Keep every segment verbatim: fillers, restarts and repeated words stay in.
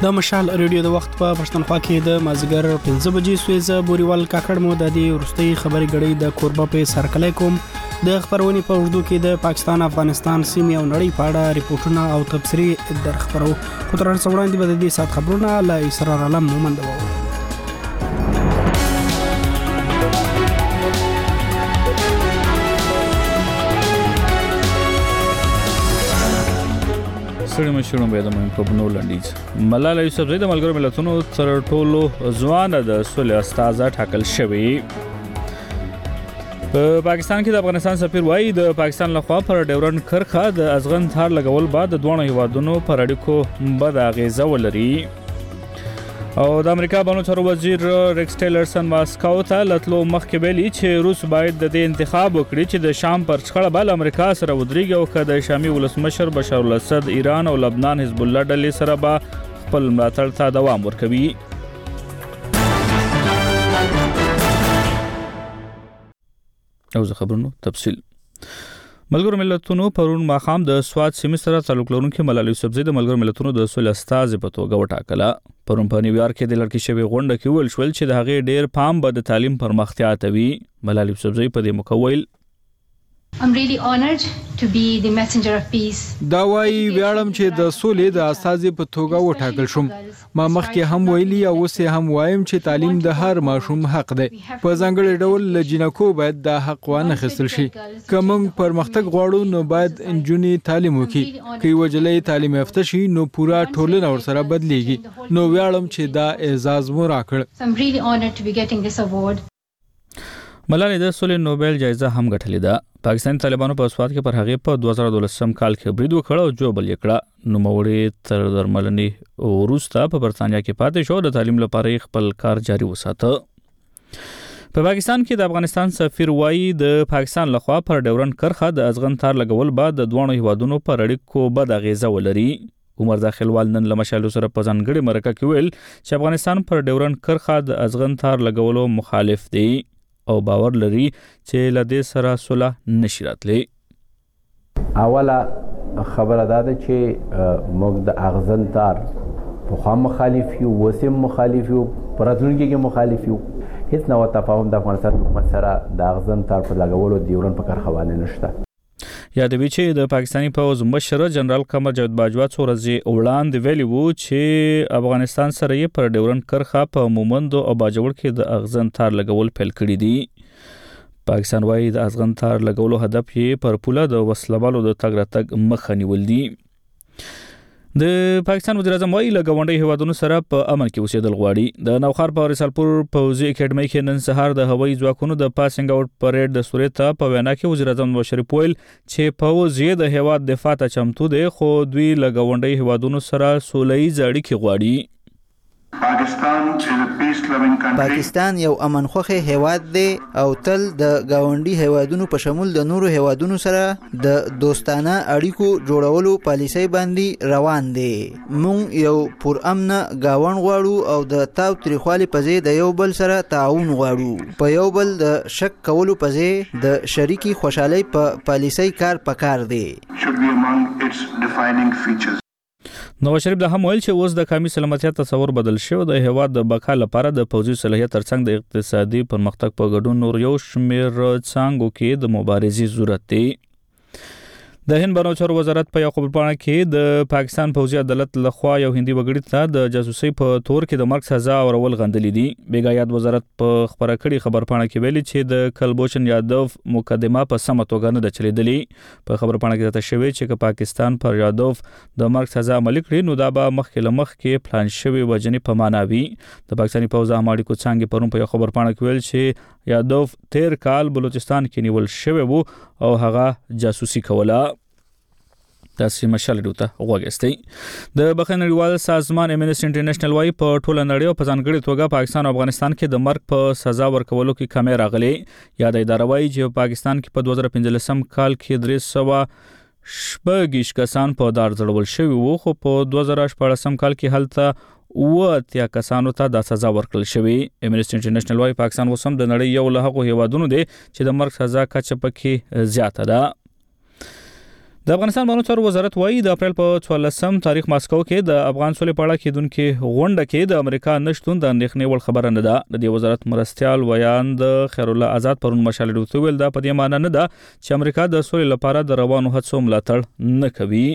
د مشال ریډیو د وخت په پښتونخوا کې د مازیګر پنځه بجې سویزه بوريوال کاکړ مو د دې ورستۍ خبري غړي د کوربه په سرکلای کوم د خبرونې په وړاندو کې د پاکستان افغانستان سیمې او نړۍ په اړه ریپورتونه او تبصري در خبرو خو تر څو وړاندې به د دې سات خبرونه لا اسرار علم مومند وو. سړی مشورم به د مهم په بنو لنډیز ملاله یوسفزۍ د ملګرو ملتونو تر ټولو ځوان د سولې استازه ټاکل شوی. په پاکستان کې د افغانستان سفیر وایي د پاکستان لخوا پر ډیورن کرخه د ازغن تار لګول بعد د دوه هیوادونو پر اړیکو بد اغیزه ولري. او د امریکا بانو چارو وزیر ریکس ټیلرسن ماسکو ته لتلو مخکې ویلي چې روس باید د دې انتخاب وکړي چې د شام پر شخړه بل امریکا سره ودرېږي او که د شامي ولسمشر بشار الاسد ایران او لبنان حزب الله ډلې سره به خپل ملاتړ ته دوام ورکوي. او زه خبرونو تفصیل ملګرو ملتونو پرون ماخام د سواد سیمې سره تعلق لرونکي ملاله یوسفزۍ د ملګرو ملتونو د سولې استازې په توګه وټاکله. پرون په نیویارک کې د لړکي شوی غونډه کې ویل شول چې د هغې ډېر پام به د تعلیم پرمختیا ته وي. ملاله یوسفزۍ په دې موقع ویل I'm really honored to be the messenger of peace. دا وايي ویاړم چې د سولې د استازې په توګه وټاکل شوم. ما مخکې هم ویلي او اوس هم وایم چې تعلیم د هر ماشوم حق دی. په ځانګړي ډول له جنکو باید دا حق وانخیستل شي. که موږ پرمختګ غواړو نو باید نجونې تعلیم وکړي. که یوه نجلۍ تعلیم یافته شي نو پوره ټولنه ورسره بدلیږي. نو ویاړم چې دا اعزاز مو راکړ. I'm really honored to be getting this award. ملالۍ د سولې نوبل جایزه هم ګټلې ده. پاکستان طالبانو په سواد کې پر هغې په دوه زره دولسم کال کې برید وکړ او جوبل یې کړه. نوموړې تر درملنې وروسته په برتانیا کې پاتې شو. د تعلیم لپاره یې خپل کار جاري وساته. په پاکستان کې د افغانستان سفیر وایي د پاکستان لخوا پر ډیورن کرخه د ازغن تار لګول بعد د دوه هیوادونو پر اړیکو بد اغیزه ولري. عمر داخلوال نن له مشالو سره په ځانګړي مرکه کې ویل چې افغانستان پر ډیورن کرخه د ازغن تار لګولو مخالف دی او باور لري چې له دې سره صلح نشي راتلی. اوله خبره دا ده چې موږ د اغزن تار پخوا مخالف یو، وسیم مخالف یو، په راتلونکي کې مخالف یو. هیڅ نوع تفاهم د افغانستان حکومت سره د اغزن تار په لګولو ډیورن په کرخه باندې نشته. یادوي چې د پاکستاني پوځ مشر جنرال قمر جاوید باجوا څو ورځې وړاندې ویلي وو چې افغانستان سره یې پر ډیورن کرخه په مومند او باجوړ کې د اغزن تار لګول پیل کړي دي. پاکستان وايي د اغزن تار لګولو هدف یې پر پوله د وسلوالو د تګ راتګ مخه نیول دي. د پاکستان وزیر اعظم وايي له ګاونډي هیوادونو سره په امن کې اوسېدل غواړي. د نوخار په رسالپور پوځي اکیډمۍ کې نن سهار د هوایي ځواکونو د پاسینګ آوټ پریډ د صورت په وینا کې وزیر اعظم نواز شریف ویل چې پوځ یې د هیواد دفاع ته چمتو دی خو دوی له ګاونډي هیوادونو سره سوله‌ییز اړیکې غواړي. پاکستان یو امنخوخه هیواد دی او تل د گاونډي هیوادونو په شمول د نورو هیوادونو سره د دوستانه اړیکو جوړولو پالیسۍ باندې روان دی. مونږ یو پر امن گاون غواړو او د تاو تریخوالي په ځای د یو بل سره تعاون غواړو. په یو بل د شک کولو په ځای د شریکي خوشحالۍ په پالیسۍ کار پکار دی. نواز شریف د هم ویل چې اوس د قومي سلامتیا تصور بدل شو. د هیواد د بقا لپاره د پوځي صلاحیت ترڅنګ د اقتصادي پرمختګ په ګډون نور یو شمېر څانګو کې د مبارزې ضرورت دی. د هند بانو چارو وزارت په یو خبرپاڼه کې د پاکستان پوځي عدالت لخوا یو هندي وګړي ته د جاسوسۍ په تور کې د مرګ سزا اورول غندلې دي. بیګا یاد وزارت په خبره کړي خبرپاڼه کې ویلي چې د کلبوشن یادو مقدمه په سمه توګه نه ده چلیدلې. په خبرپاڼه کې ته شوی چې پاکستان پر یادو د مرګ سزا عملي کړي نو دا به مخکې لمخ کې پلان شوی وجنې په معنا وي. د پاکستاني پوځ اماړي کو څنګه پرون په یو خبرپاڼه کې ویل چې یادو تیر کال بلوچستان کې نیول شوی وو او هغه جاسوسي کوله. داسې مشال ډوته غوږستی. د بخښنړیوال سازمان امنیسټي انټرنیشنل وايي په ټوله نړۍ او په ځانګړي توګه پاکستان او افغانستان کې د مرګ په سزا ورکولو کې کمی راغلی. یاد اداره وايي چې پاکستان کې په دوه زره پنځلسم کال کې درې سوه شپږ کسان په دار ځړول شوي وو خو په دوه زره شپاړسم کال کې هلته اوه اتیا کسانو ته د سزا ورکړل شوې. امنیسټي انټرنیشنل وايي پاکستان اوس هم د نړۍ یو له هغو هیوادونو دی چې د مرګ سزا کچه پکې زیاته ده. د افغانستان بانو چارو وزارت وایي د اپریل په څوارلسم تاریخ ماسکو کې د افغان سولې په اړه کېدونکې غونډه کې د امریکا نشتون د اندېښنې وړ خبره نه ده. د دې وزارت مرستیال ویاند خیر الله آزاد پرون مشال ډوته ویل دا په دې معنی نه ده چې امریکا د سولې لپاره د روانو هڅو ملاتړ نه کوي.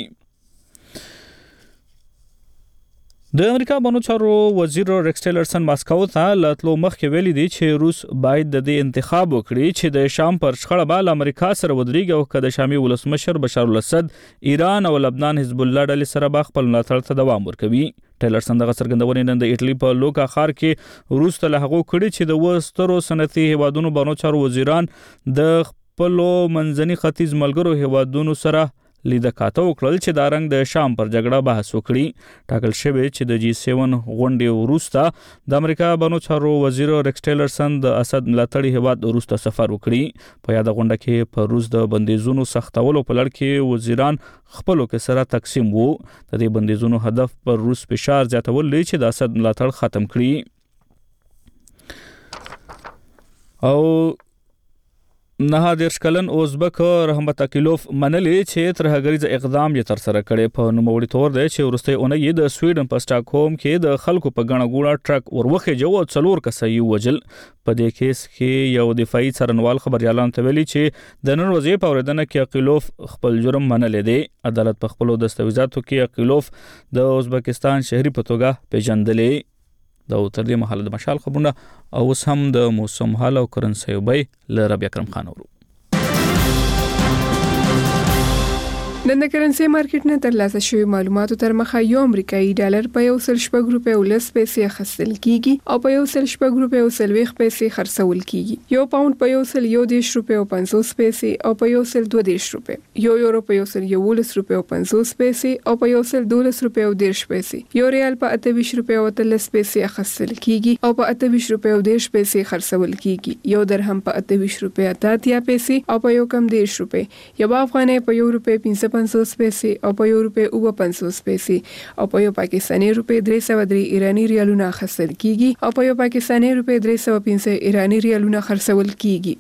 د امریکا بانو چارو وزیر ریکس ټیلرسن ماسکو ته لاتلو مخکې ویلي دي چې روس باید د دې انتخاب وکړي چې د شام پر شخړه به امریکا سره ودرېږي او که د شامي ولسمشر بشار الاسد ایران او لبنان حزب الله ډلې سره به خپل ملاتړ ته دوام ورکوي. ټیلرسن دغه څرګندونې نن د ایټالي په لوکا ښار کې روس ته له هغو کړي چې د وسترو صنعتي هیوادونو بانو چارو وزیران د خپلو منځني ختیځ ملګرو هیوادونو سره لیده کاته وکړل چې دا رنګ د شام پر جګړه بحث وکړي. ټاکل شوی چې د جی سیون غونډې وروسته د امریکا بانو چارو وزیر ریکس ټیلرسن د اسد ملاتړي هیواد وروسته سفر وکړي. په یاد غونډه کې په روس د بندیزونو سختولو په لړ کې وزیران خپلو کې سره تقسیم وو. د دې بندیزونو هدف پر روس فشار زیاتول دی چې د اسد ملاتړ ختم کړي. او نه دیرش کلن ازبک رحمت اکیلوف منلې چې ترهګریز اقدام یې تر سره کړي. په نوموړي تور دی چې وروستۍ اونۍ د سویډن په سټاکهولم کې د خلکو په ګڼه ګوڼه ټرک وروخېجه او څلور کسه یې وژل. په دې کیس کې یو دفاعي څارنوال خبريالانو ته ویلي چې د نن ورځې په اورېدنه کې اکیلوف خپل جرم منلی دی. عدالت په خپلو دستاویزاتو کې اکیلوف د ازبکستان شهري په توګه پیژندلی. دا تر دې مهاله د مشال خبرونه او اوس هم د موسم حال او کرنسي وبای ل ربيع اکرم خان ورو. نن د کرنسي مارکیټ نه ترلاسه شوی معلوماتو تر مخه یو امریکایي ډالر په یو سل شپږ روپۍ او لس پیسې اخیستل کیږي او په یو سل شپږ روپۍ او څلوېښت پیسې خرڅول کیږي. یو پاوند په یو سل یو دېرش روپۍ او پنځوس پیسې او په یو سل دوه دېرش روپۍ. یو یورو په یو سل یولس روپۍ او پنځوس پیسې او په یو سل دولس روپۍ او دېرش پیسې. یو ریال په اته ویشت روپۍ او اتلس پیسې اخیستل کیږي او په اته ویشت روپۍ او دېرش پیسې خرڅول کیږي. یو درهم په اته ویشت روپۍ اته اتیا پیسې او په یو کم دېرش روپۍ. یو افغانۍ په یو روپۍ پنځه پنځوس پیسې او په یو روپۍ اوه پنځوس پیسې او په یو پاکستاني روپۍ درې سوه درې ایراني ریالونه اخیستل کیږي او په یو پاکستاني روپۍ درې سوه پنځه ایراني ریالونه خرڅول کیږي.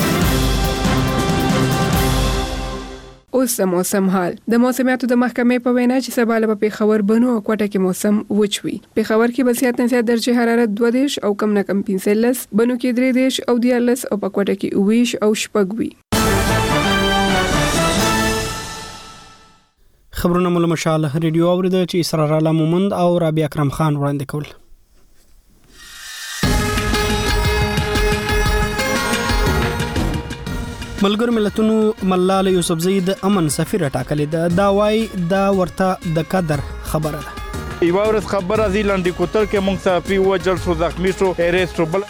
اوس د موسم حال. د موسمیاتو د محکمې په وینا چې سبا له پېښور بنو او کوټه کې موسم وچ وي. پېښور کې به زیات نه زیات درجه حرارت دوه دېرش او کم نه کم پنځلس، بنو کې درې دېرش او دیارلس او په کوټه کې اوه ویشت او شپږ وي. خبرونه مول مشال ریډیو اوریده چې اسرار الله مومند او ربيع اکرم خان وړاندې کول. ملګر ملتونو ملاله یوسفزئی د امن سفیر ټاکلې ده. دا وای دا ورته د قدر خبره ده. یو ورځ خبره دی لاندې کوتل کې مونږ صحافي وجل شو زخمی شو اریسټ بل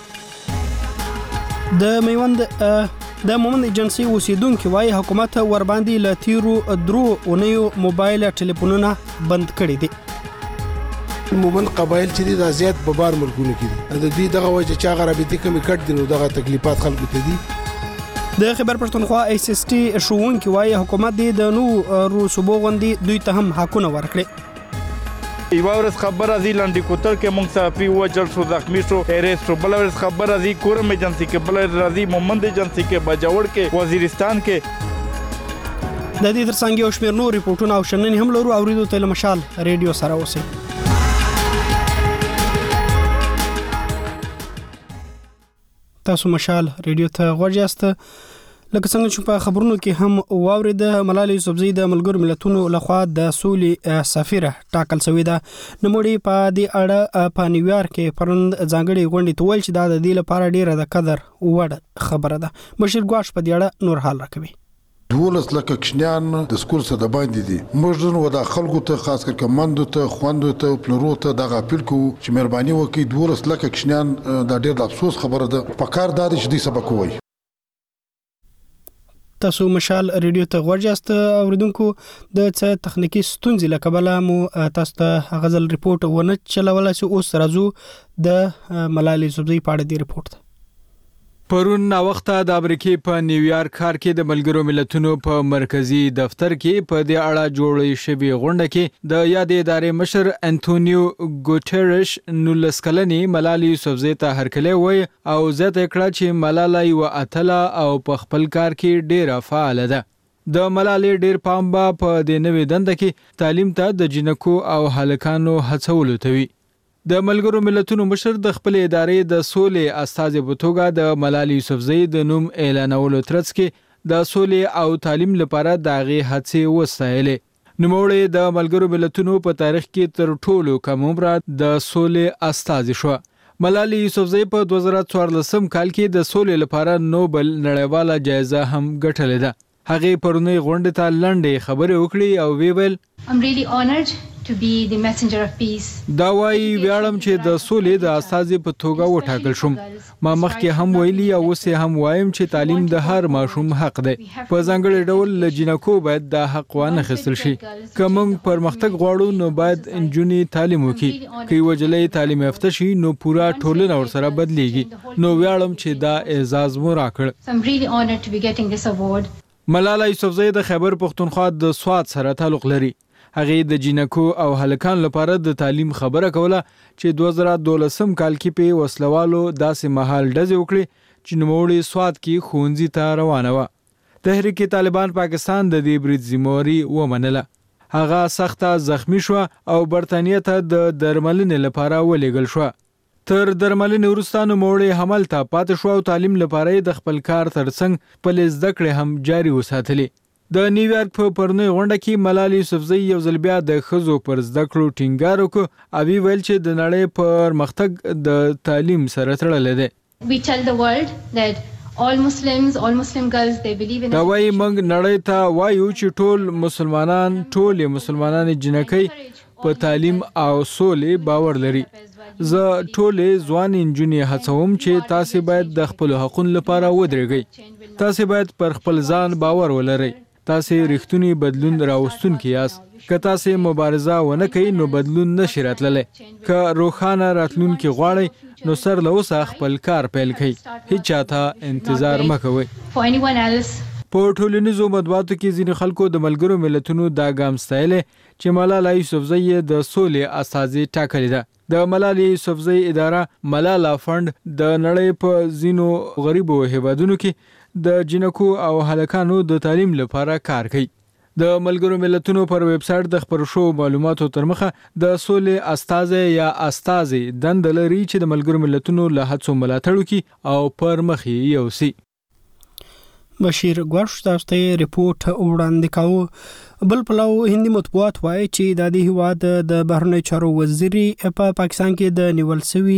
د میوند د مومند ایجنسی اوسیدونکو وايي حکومت ور باندې ل تیرو درو اونیو موبایل ټلیفونونه بند کړي دي. مومند قبایل چې دي د زیات په بار ملکونه کې دي. د دې دغه وجه چې هغه رابطه کمی کټ دي نو دغه تکلیفات خلکو ته دي. د خبر پښتونخوا ایس اس ټي شوونکو وايي حکومت د نو روسوبو غوندي دوی ته هم حقونه ورکړي. یو ورځ خبره دی لاندې کوتل کې مونږ صحافي وجل شو زخمی شو اریسټ بل ورځ خبره دی کورم ایجنسی کې بل راځي مومند ایجنسی کې بجوړ کې وزیرستان کې. د دې ترڅنګ یو شمېر نور ریپورتونه او شننې هم لرو. اوریدو ته مشال ریډیو سره اوسئ. تاسو مشال ریډیو ته غوږ یاست. لکه څنګه چې په خبرونو کې هم واورید ملاله یوسفزئی د ملګرو ملتونو لخوا د سولې سفیر ټاکل شوې ده. نوموړي په دې اړه په نیویارک کې پرند ځانګړي غونډې ته ویل چې دا د دې لپاره ډیره د قدر وړ خبره ده. بشیر ګواش په دې اړه نور حال راکوي. دولس لکه کشنیان د سکول څخه د باندې دي. موږ نو د خلکو ته خاص کر کماندو ته خوندو ته پلورو ته دغه اپیل کوو چې مهرباني وکړي دولس لکه کشنیان د ډیر افسوس خبره ده. په کار دا چې دې سبق وایي. تاسو مشال ریډیو ته غوږ یاست. اوریدونکو د څه تخنیکی ستونزې له کبله مو تاسو ته غزل ریپورت ونه چلوله چې اوس راځو د ملاله یوسفزئی په اړه دی ریپورت. پرون نا وخته د امریکای په نیویارک ښار کې د ملګرو ملتونو په مرکزی دفتر کې په دې اړه جوړې شوې غونډه کې د یادې ادارې مشر انټونیو ګوټيرش نولس کلنی ملاله یوسفزئی ته هرکلی وای او زه ته کړه چې ملاله یو اتله او په خپل کار کې ډیره فعال ده. د ملالۍ ډیر پام به په دې نوې دنده کې تعلیم ته د جنکو او هلکانو هڅولو ته وي. د ملګرو ملتونو مشر د خپل ادارې د سولې استازي په توګه د ملالۍ یوسفزۍ د نوم اعلانولو ترڅ کې د سولې او تعلیم لپاره د هغې هڅې وستایلې. نوموړې د ملګرو ملتونو په تاریخ کې تر ټولو کم عمره د سولې استازي شوه. ملالۍ یوسفزۍ په دوه زره څوارلسم کال کې د سولې لپاره نوبل نړیواله جایزه هم ګټلې ده. هغې پرونی غونډې ته لنډې خبرې وکړې او وی ویل I'm really honored to be the messenger of peace. دا وایي ویاړم چې د سولې د استازي په توګه وټاکل شوم. ما مخکې هم ویلي او اوس هم وایم چې تعلیم د هر ماشوم حق دی. په ځانګړي ډول له جنکو باید دا حق وانخیستل شي. که موږ پرمختګ غواړو نو باید نجونې تعلیم وکړي. که یوه نجلۍ تعلیم یافته شي نو پوره ټولنه ورسره بدلیږي. نو ویاړم چې دا اعزاز مو راکړ. So I'm really honored to be getting this award. ملالۍ یوسفزۍ د خیبر پښتونخوا د سوات سره تعلق لري. هغې د جنکو او هلکان لپاره د تعلیم خبره کوله چې دوه زره دولسم کال کې په وسلوالو داسې مهال ډزې وکړي چې نوموړې سوات کې ښوونځي ته روانه وه. تحریک طالبان پاکستان د دې برید ذمهواري ومنله. هغه سخته زخمی شوه او برطانیې ته د درملنې لپاره ولېږل شوه. تر درملنې وروسته نوموړې هملته پاتې شوه او تعلیم لپاره د خپل کار ترڅنګ خپلې زده کړې هم جاري وساتلې. د نیویارک په پرونی غونډه کې ملالۍ یوسفزۍ یو ځل بیا د ښځو پر زده کړو ټینګار وکړ او ویل چې د نړۍ پرمختګ د تعلیم سره تړلی دی. We tell the world that all Muslims, all Muslim girls, they believe in. دا وایي موږ نړۍ ته وایو چې ټول مسلمانان ټولې مسلمانان جنکۍ په تعلیم او سولې باور لري. زه ټولې ځوان نجونې هڅوم چې تاسې باید د خپلو حقونو لپاره ودرېږئ. تاسې باید پر خپل ځان باور ولرئ. تاسې رښتونی بدلون راوستونکي یاست. که تاسې مبارزه ونه کوئ نو بدلون نشي راتللی. که روښانه راتلونکي غواړئ نو سر له اوسه خپل کار پیل کړئ. هیڅ چاته انتظار مه کوئ. په ټولنیزو مطبوعاتو کې ځینې خلکو د ملګرو ملتونو دا ګام ستایلی چې ملالۍ یوسفزۍ یې د سولې استازي ټاکلې ده. د ملالۍ یوسفزۍ اداره ملالا فند د نړۍ په ځینو غریبو هیوادونو کې د جنکو او هلکانو د تعلیم لپاره کار کوي. د ملګرو ملتونو پر ویب سایټ د خبرو شوو معلوماتو تر مخه د سولې استازي یا استازي دنده لري چې د ملګرو ملتونو له هڅو ملاتړ وکړي او پر مخ یې یوسي. بشیر ګوش تاسو ته ریپورت وړاندې کاوه. بل پلو هندي مطبوعات وایي چې د دې هیواد د بهرنی چارو وزیر په پا پاکستان کې د نیول سوي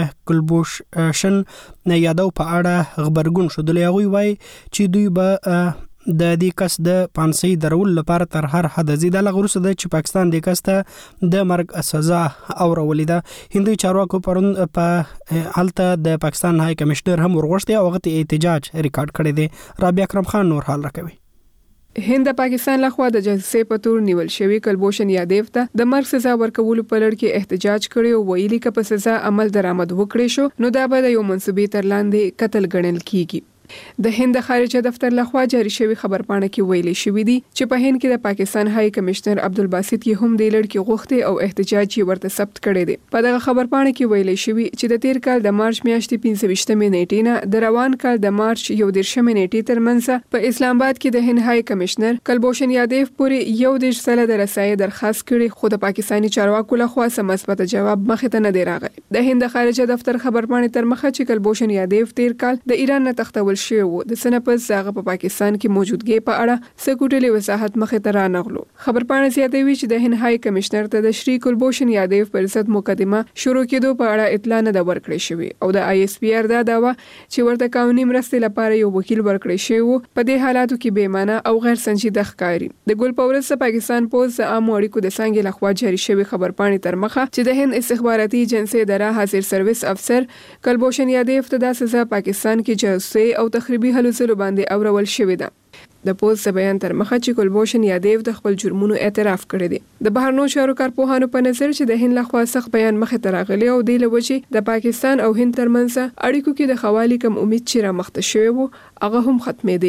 کلبوشن یادو په اړه خبرګون شو. د هغوی وایي چې دوی به د دې کس د پانسۍ درول لپاره تر هر حد زیاده لغوسه ده چې پاکستان د کس ته د مرګ سزا اورولې ده. هندي چارواکو پرون په حالت د پاکستان هاي کمشنر هم ورغښتي او وخت احتجاج ریکارډ کړی دی. رابعه اکرم خان نور حال راکوي. هند پاکستان لخوا د جاسوسۍ په تور نیول شوی کلبوشن یادیو ته د مرګ سزا ورکولو په لړ کې احتجاج کړي او ویلي چې په سزا عمل درآمد وکړي شو نو دا به د یو منسوبې تر لاندې قتل ګڼل کیږي. د هند خارجه دفتر لخوا جاری شوی خبرپاڼه کې ویلي شوی دی چې په هند کې د پاکستان هاي کمشنر عبدالباسط یې هم د لړ کې غوښتي او احتجاج یې ورته ثبت کړی دی. په دغه خبرپاڼه کې ویلي شوی چې د تیر کال د مارچ میاشتې پنځه ویشتمې نیټې نه د روان کال د مارچ یو دېرشمې نیټې ترمنځ په اسلام آباد کې د هند هاي کمشنر کلبوشن یادیو پورې یو دېرش ساله د رسایي درخواست کړي خو د پاکستاني چارواکو لخوا سم مثبت جواب مخې ته نه دی راغلی. د هند خارجه دفتر خبرپاڼې تر مخه چې کلبوشن یادیو تیر کال د ایران نه تختول شوی و د پس هغه په پاکستان کې موجودګي په اړه سکوټلي وضاحت مخې ته رانغلو. خبرپاڼه زیاتوي چې د هند هاي کمشنر ته د شری کلبوشن یادیو پر ضد مقدمه شروع کېدو په اړه اطلاع نه ده ورکړې شوې او د آی اس پی آر دا داوا چې ورته قانوني مرستې لپاره یو وکیل ورکړی شوی و په دې حالاتو کې بې معنی او غیر سنجیده ښکاري. د ګل پورس پاکستان پوز د عام اړیکو د څنګه لخوا جاری شوی خبرپاڼه تر مخه چې د هند استخباراتي ایجنسی اداره حاضر سرویس افسر کلبوشن یادیو ته د سزا پاکستان کې جاسوسي او تخریبي هلو باندې اورول شوې ده. د پوز بیان تر مخه چې کلبوشن یادیو د خپل جرمونو اعتراف کړی دی. د بهرنیو چارو کارپوهانو په نظر چې د هند لخوا سخت بیان مخې ته راغلی او د لوجې د پاکستان او هند ترمنځ اړیکو کې د خوالي کم امید چې را مخته شوی وو هغه هم ختمې دی شي.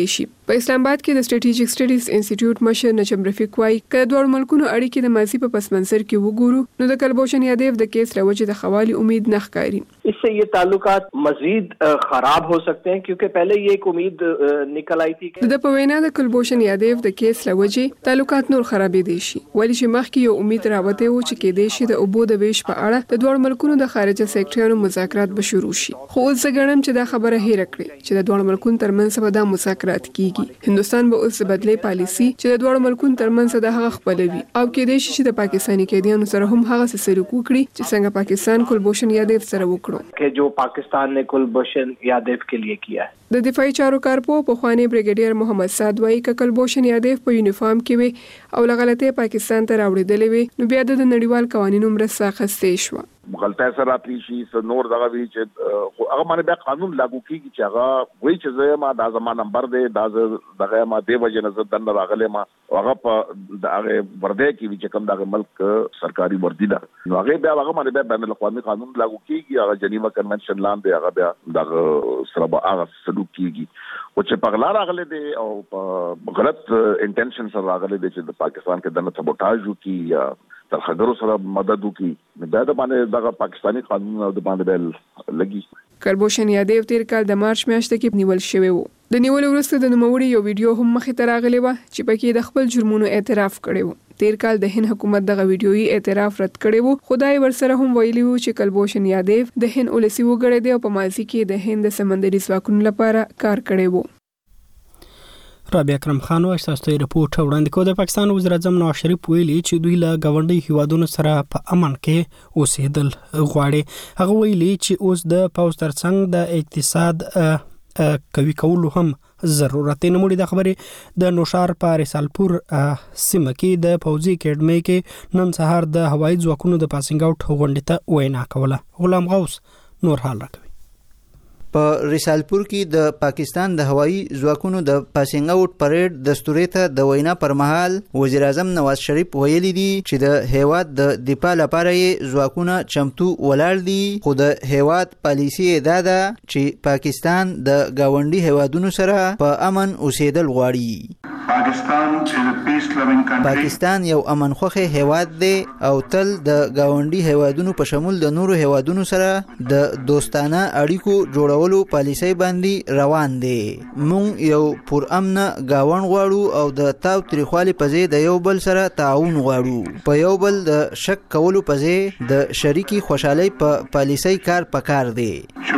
په اسلام آباد کې د سټریټیجیک سټډیز انسټیټیوټ مشر نجم رفیق وايي کله دوه ملکونو اړیکې د ماضي په پس منظر کې وګورو نو د کلبوشن یادیف د کیس لوجه د خوالي امید نه ښکاري. इससे ये ताल्लुकात मजीद खराब हो सकते हैं क्योंकि पहले ये एक उम्मीद निकल आई थी कि د په وینا د کلبوشن یادیف د کیس لوجه تعلقات نور خرابې دي شي ولی چې مخکې یو امید راوته و چې کې د شي د اوبو د ویش په اړه د دوه ملکونو د خارجه سیکټریانو مذاکرات به شروع شي. خو اوس زګړم چې دا خبره هېره کړې چې د دوه ملکونو ترمنځ به دا مذاکرات کیږي. هندستان به اوس بدلې پالیسي چې د دوه ملکونو ترمنځ د هغه خپلوي او کې د شي چې د پاکستاني قیدیانو سره هم هغه سلوک وکړي چې څنګه پاکستان کلبوشن یادیف سره وکړو कि जो पाकिस्तान ने कुलभूषण यादव के लिए किया है. د دفاعي چارو کارپو په خوانی بریګیډیر محمد سعد وايي ک کلبوشن یادیف په یونیفارم کې وي او لغلطه پاکستان ته راوړېدلې وي نو بیا د نړیوال قوانینو مرسته اخستې شو. غلطه سره راتلی شي س نور دغه وی چې هغه باندې بیا قانون لاګو کیږي چې هغه وایي چې زه ما د زمان نمبر دی دا دغه ما دی وجه نه زه دنه راغله ما هغه په دغه ورده کې چې کوم دغه ملک سرکاري وردی ده نو هغه بیا هغه باندې بیا بین الاقوامي قانون لاګو کیږي هغه جنیوا کنونشن لاندې هغه بیا دغه سره به هغه سلوک کیږي او چې پغلا راغله دی او په غلط انټینشن سره راغله دی چې د پاکستان کې دنه سبوټاژ وکي یا تر خبرو سره مدد وکي دا د باندې دغه پاکستاني قانون او د باندې بل لګي. کلبوشن یادیف تیر کال د مارچ میاشتې کې نیول شوی وو. د نیول وروسته د نوموړي یو ویډیو هم مخې ته راغلی و چې پکې د خپل جرمونو اعتراف کړی و. تیر کال د هند حکومت دغه ویډیويي اعتراف رد کړی وو. خدای ورسره هم ویلی وو چې کلبوشن یادیف د هند ولسی وګړی دی او په ماضي کې د هند سمندري ځواکونو لپاره کار کړی وو. رابعه اکرم خان وايي تاسو ته رپورټ وړاندې کوي. د پاکستان وزیر اعظم نواز شریف ویلي چې دوی له گاونډي هیوادونو سره په امن کې اوسېدل غواړي. هغه ویلي چې اوس د پاوز ترڅنګ د اقتصاد کوي کولو هم ضرورت دی. نموړي د خبرې د نوشار په رسالپور سیمه کې د پوځي اکیډمي کې نن سهار د هوایي ځواکونو د پاسینګ آوټ غونډې ته وینا کوله. غلام غوث نور حال راکوي. په رسالپور کې د پاکستان د هوایي ځواکونو د پاسینګ آوټ پریډ دستوري ته د وینا پر مهال وزیر اعظم نواز شریف ویلي دي چې د هیواد د دفاع لپاره یې ځواکونه چمتو ولاړ دي خو د هیواد پالیسي دا ده چې پاکستان د گاونډي هیوادونو سره په امن اوسېدل غواړي. پاکستان یو امن خوخه هیواد دی او تل د گاونډي هیوادونو په شمول د نورو هیوادونو سره د دوستانه اړیکو جوړولو پالیسي باندې روان دي. مونږ یو پر امن گاون غواړو او د تاو تریخوالي په ځای د یو بل سره تعاون غواړو. په یو بل د شک کولو په ځای د شریکي خوشحالي په پالیسي کار پکار دی.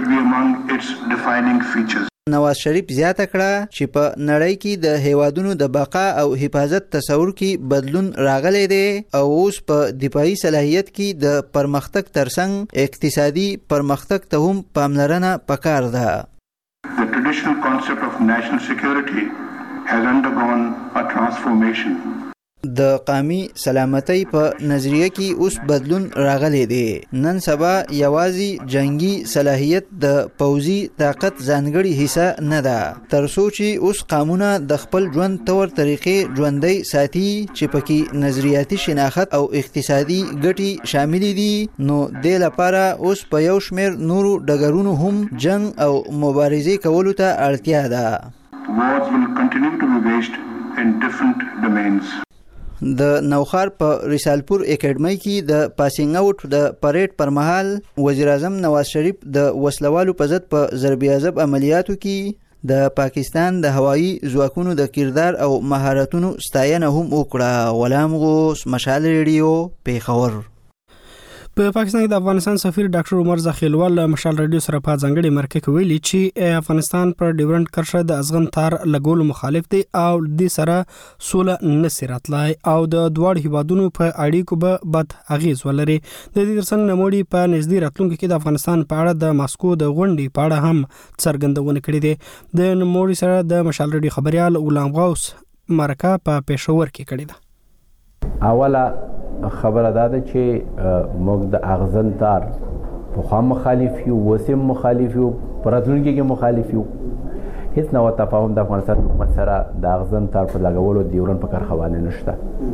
نواز شریف زیاته کړه چې په نړۍ کې د هیوادونو د بقا او حفاظت تصور کې بدلون راغلی دی او اوس په دفاعي صلاحیت کې د پرمختګ ترڅنګ اقتصادي پرمختګ ته هم پاملرنه پکار ده. The traditional concept of national security has undergone a transformation. د قومي سلامتۍ په نظریه کې اوس بدلون راغلی دی. نن سبا یوازې جنگي صلاحیت د پوځي طاقت ځانګړي حصہ نه ده تر څو چې اوس قومونه د خپل ژوند تور طریقې ژوندۍ ساتي چې پکې نظریاتي شناخت او اقتصادي ګټې شامل دي. نو د لپاره اوس په یو شمېر نورو ډګرونو هم جنگ او مبارزې کولو ته اړتیا ده. Wars will continue to be waged in different domains. د نوخار په رسالپور اکیډمي کې د پاسینګ آوټ د پریډ پر مهال وزیر اعظم نواز شریف د وسلوالو په ضد په ضربیازب عملیاتو کې د پاکستان د هوایي ځواکونو د کردار او مهارتونو ستاینه هم وکړه. غلام غوث مشال ریډیو پیښور. په پاکستان کې د افغانستان سفیر ډاکټر عمر زخیلوال مشال رادیو سره په ځانګړي مرکه کې ویلي چې افغانستان پر ډیورنډ کرښه د ازغن تار لګولو مخالف دی او د سره سوله نسی راتلای او د دوړ هیوادونو په اړیکو به بد اغیز ولري. د دې ترڅنګ نموړي په نږدې راتلونکو کې د افغانستان په اړه د ماسکو د غونډې په اړه هم څرګندونه کړې ده. د نموړي سره د مشال رادیو خبريال غلام غوث مرکه په پېښور کې کړې ده. اوله خبره ده چې موږ د اغزن تار په خوا مخالف یو وسیم مخالف یو پراتلونکي کې مخالف یو. هیڅ نوع تفاهم د افغانستان حکومت سره د اغزن تار په لګولو دیورن په کارخوانه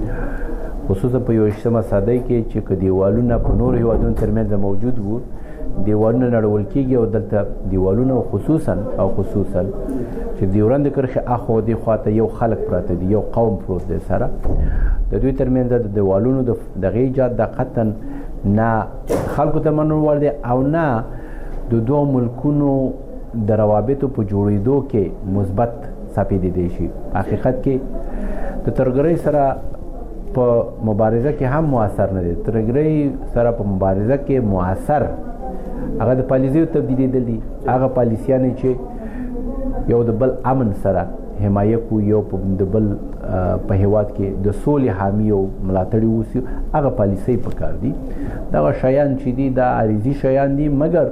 نشته. خصوصا په یو شمه ساده کې چې دیوالونه په نور هیوادونو ترمنځ موجود وو دیوالونه نړول کېږي او دلته دیوالونه خصوصا او خصوصا چې دیورند کرښې اخو دی خواته یو خلک پراته دي، یو قوم پروت دی سره، د دوی ترمنځ د دیوالونو د دغه ایجاد د قطن نه خلکو ته منور ور دي او نه د دوه ملکونو د روابطو په جوړېدو کې مثبت ثابت دي شي. حقیقت کې د ترګرۍ سره په مبارزه کې هم موثر نه دي. ترګرۍ سره په مبارزه کې موثر هغه د پالیسیو تبدیلی دي، هغه پالیسیانې چې یو د بل امن سره حمایه کو، یو د بل په هیواد کې د سولې حامی او ملاتړي اوسي، هغه پالیسۍ پکار دي. دغه شیان چې دي دا عارضي شیان دي، مګر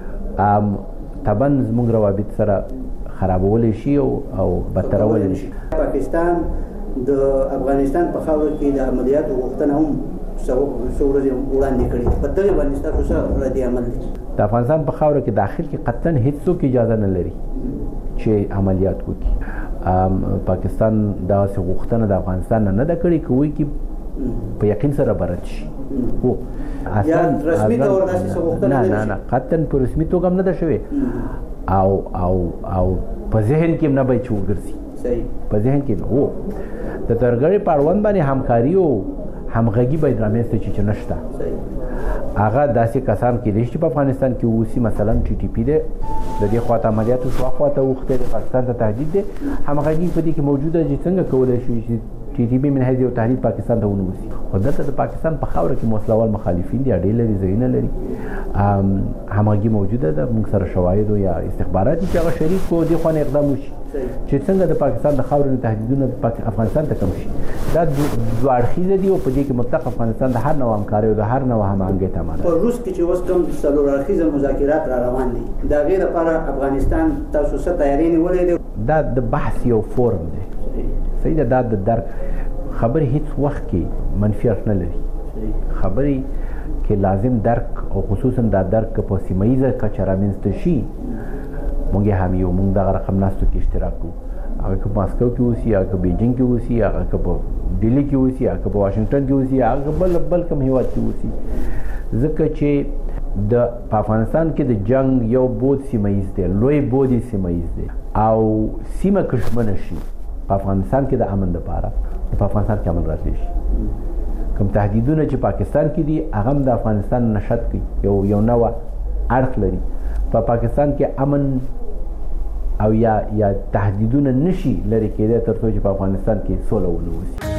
طبعا زموږ روابط سره خرابولی شي او بدترولی شي. پاکستان د افغانستان په خاوره کې د عملیاتو غوښتنه هم څو ورځې وړاندې کړې، په دغه باندې ستاسو څه رد عمل دی؟ د افغانستان په خاوره کې داخل کې قطعا هیڅوک اجازه نه لري چې عملیات وکړي. پاکستان داسې غوښتنه د افغانستان نه ده کړې که وایي چې په یقین سره برد شي. هو یا رسمي تور داسې څه غوښتنه نه نه نه قطعا په رسمي توګه هم نه ده شوې او او او په ذهن کې هم نه باید چې وګرځي. صحیح په ذهن کې هو د ترګرۍ په اړوند باندې همکاري او همغږي باید رامنځته شي چې نشته. هغه داسې کسان کېدای شي چې په افغانستان کې اوسي، مثلا ټي ټي پي دی د دې خواته عملیاتو شو خواته اوښتی دی، پاکستان ته تهدید دی، همغږي په دې کې موجوده چې څنګه کولی شي چې ټي ټي پي من حیث یو تهدید پاکستان ته ونوسي. خو دلته د پاکستان په خاوره کې مسلوال مخالفین دي، اډې لري، ځایونه لري، همغږي موجوده ده. موږ سره شواهد یا استخبارات چې هغه شریک کو دې خوا نه اقدام وشي چې څنګه د پاکستان د خاورې نه تهدیدونه افغانستان ته کم شي. دا دوه اړخیزه دي او په دې کې مطلق افغانستان د هر نوع همکارۍ او د هر نوع هماهنګۍ ته اماده. په روس کې چې اوس کوم څلور اړخیزه مذاکرات را روان دي، د هغې لپاره افغانستان تاسو څه تیاری نیولې ده؟ دا د بحث یو فورم دی. صحیح ده. دا د درک خبرې هیڅ وخت کې منفي اړخ نه لري. خبرې کې لازم درک او خصوصا دا درک په سیمه ییزه کچه رامنځته شي. مونږ هم یو مونږ دغه رقم ناستو کې اشتراک کوو، هغه که په ماسکو کې اوسي، هغه که بیجینګ کې اوسي، هغه که په ډیلي کې اوسي، هغه که په واشنګټن کې اوسي، هغه بل بل کوم هیواد کې اوسي. ځکه چې د په افغانستان کې د جنگ یو بود سیمه ییز دی، لوی بود یې سیمه ییز دی او سیمه که ژمنه شي په افغانستان کې د امن دپاره، په افغانستان کې امن راتلی شي. کوم تهدیدونه چې پاکستان کې دي هغه هم د افغانستان نشد کوي، یو یو نوع اړخ لري. په پاکستان کې امن او یا یا تهدیدونه نشي لري کېدای تر څو چې په افغانستان کې سوله ونه وسي.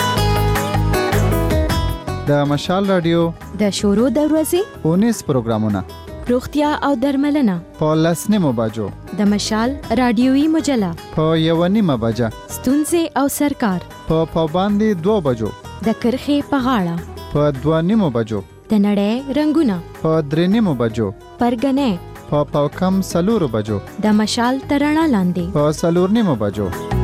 د مشال رادیو د شورو د ورځې اونیس پروګرامونه، روغتیا او درملنه په لس نیمو بجو، د مشال رادیوي مجله په یو نیمه بجه، ستونزې او سرکار په پاباندې دوه بجو، د کرخې په غاړه په دوه نیمو بجو، د نړۍ رنگونه په درې نیمو بجو، پرګنې په پاوکم سلورو بجو، د مشال ترڼا لاندې په سلور نیمو بجو.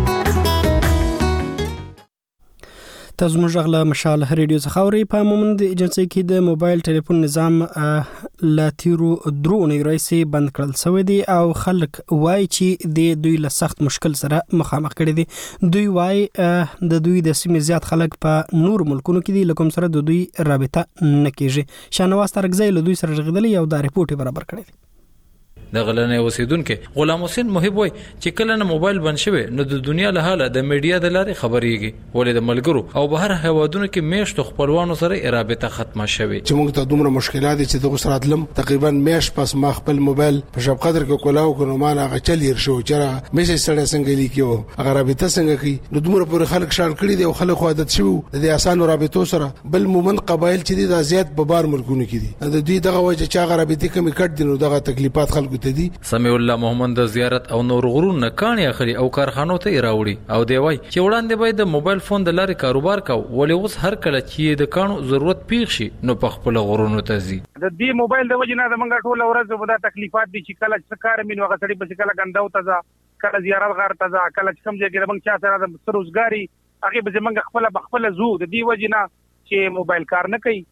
تاسو موږ غلا مشال ریډیو څخه اوري. په مومند ایجنسی کې د موبایل ټلیفون نظام لا تیرو درون رئیسي بند کړل شوی دی او خلک وای چې د دوی له سخت مشکل سره مخامخ کړي دي. دوی وای د دوی د سیمې زیات خلک په نور ملکونو کې دي لکه سره د دوی رابطه نه کیږي. شانواز ترګزی له دوی سره غږدلی او دا ریپورت برابر کړی دی. د غلنې اوسیدونکو غلام حسین محب وای چې کله نه موبایل بند شوی نو د دنیا له حاله د میډیا د لارې خبريږي، ولې د ملګرو او بهر هوادونو کې میشتو خپلوانو سره رابطه ختمه شوی. چې موږ ته دومره مشکلات دي چې د غسراتلم تقریبا میش پس ما خپل موبایل په شپ قدر کې کولاو کنه ما هغه چلیر شو چې میسج سره څنګه لیکيو هغه رابطه څنګه کوي نو دومره پر خلک شان کړي دي او خلک عادت شوی د اسانو رابطو سره. بل مومن قبایل چې دي د زیات په بار ملکونو کې دي د دې دغه وجه چې هغه رابطه کمی کټ دي نو دغه تکلیفات خلکو ته دي. سمیع الله محمد د زیارت او نور غرور نه کاني اخلي او کارخانو ته راوړي او دی وای چې وړاندې باید د موبایل فون د لارې کاروبار کاو، ولې اوس هر کله چې د کانو ضرورت پیښ شي نو په خپل غرونو ته ځي. د دې موبایل د وجې نه د منګه ټول ورځ ودا تکلیفات دي چې کله څه کار مين وغه سړي په کله ګنداو ته ځه، کله زیارت غار ته ځه، کله کوم ځای کې د منګ چا سره د روزګاری هغه به منګه خپل بخپل زو د دې وجې نه چې موبایل کار نه کوي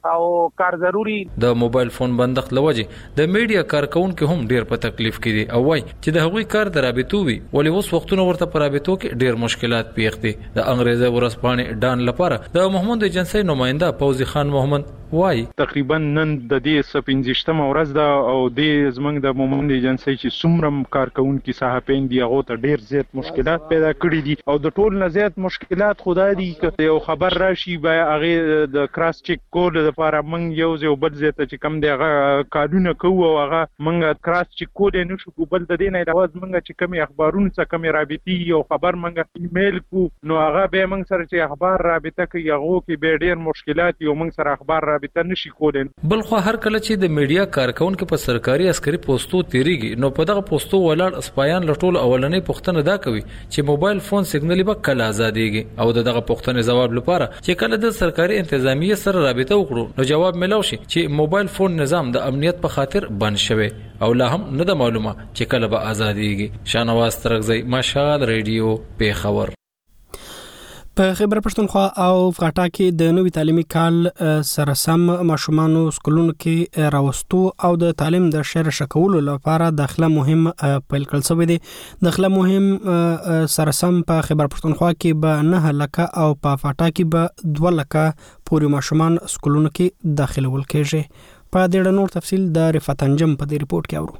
او کار ضروری. د موبایل فون بندښت لوجه د میډیا کارکونکو هم ډیر په تکلیف کې دي او وای چې د هغوی کار د رابطو وي ولې اوس وختونه ورته په رابطو کې ډیر مشکلات پیښ دي. د انګریزي ورځپاڼې ډان لپاره د محمد ایجنسی نماینده فوزي خان محمد وای تقریبا نن د دې سپینځشتمه ورځ ده او د زمنګ د مومند ایجنسی چې څومره کارکونکو صحافین دی هغه ته ډیر زیات مشکلات پیدا کړي دي او د ټول نه زیات مشکلات خدای دی چې یو خبر راشي به هغه د کراس چک کول لپاره موږ یو یو بل زیات چې کم دی هغه قانون کوو او هغه موږ کراس چک کول نه شو بل د دې نه علاوه موږ چې کم اخبارونه څخه کم رابطي او خبر موږ ایمیل کو نو هغه به موږ سره چې اخبار رابطه کوي هغه کې به ډیر مشکلات یو موږ سره اخبار ته نشي کولای. بل خو هر کله چې د میډیا کارکونکو په سرکاري عسکري پوسټو تیریږي نو په دغه پوسټو ولاړ اسپایان لټول اولنې پوښتنه دا کوي چې موبایل فون سیګنال به کله آزادېږي او دغه پوښتنې جواب لپاره چې کله د سرکاري انتظامیه سره رابطه وکړو نو جواب ملو شي چې موبایل فون نظام د امنیت په خاطر بند شوی او لا هم نه د معلومه چې کله به آزادېږي. شانواز ترغزی مشال ریډیو پیښور. په خیبر پښتونخوا او فغاټا کې د نوي تعلیمي کال سره سم ماشومان سکولونو کې راوستو او د تعلیم د شر شکولو لپاره داخله مهم پیل کړل شوی دی. داخله مهم سره سم په خیبر پښتونخوا کې به نه لکه او په فغاټا کې به دوه لکه پورې ماشومان سکولونو کې داخله ول کېږي. په دې ډول نور تفصیل د رفعت انجم په دې ریپورت کې اورو.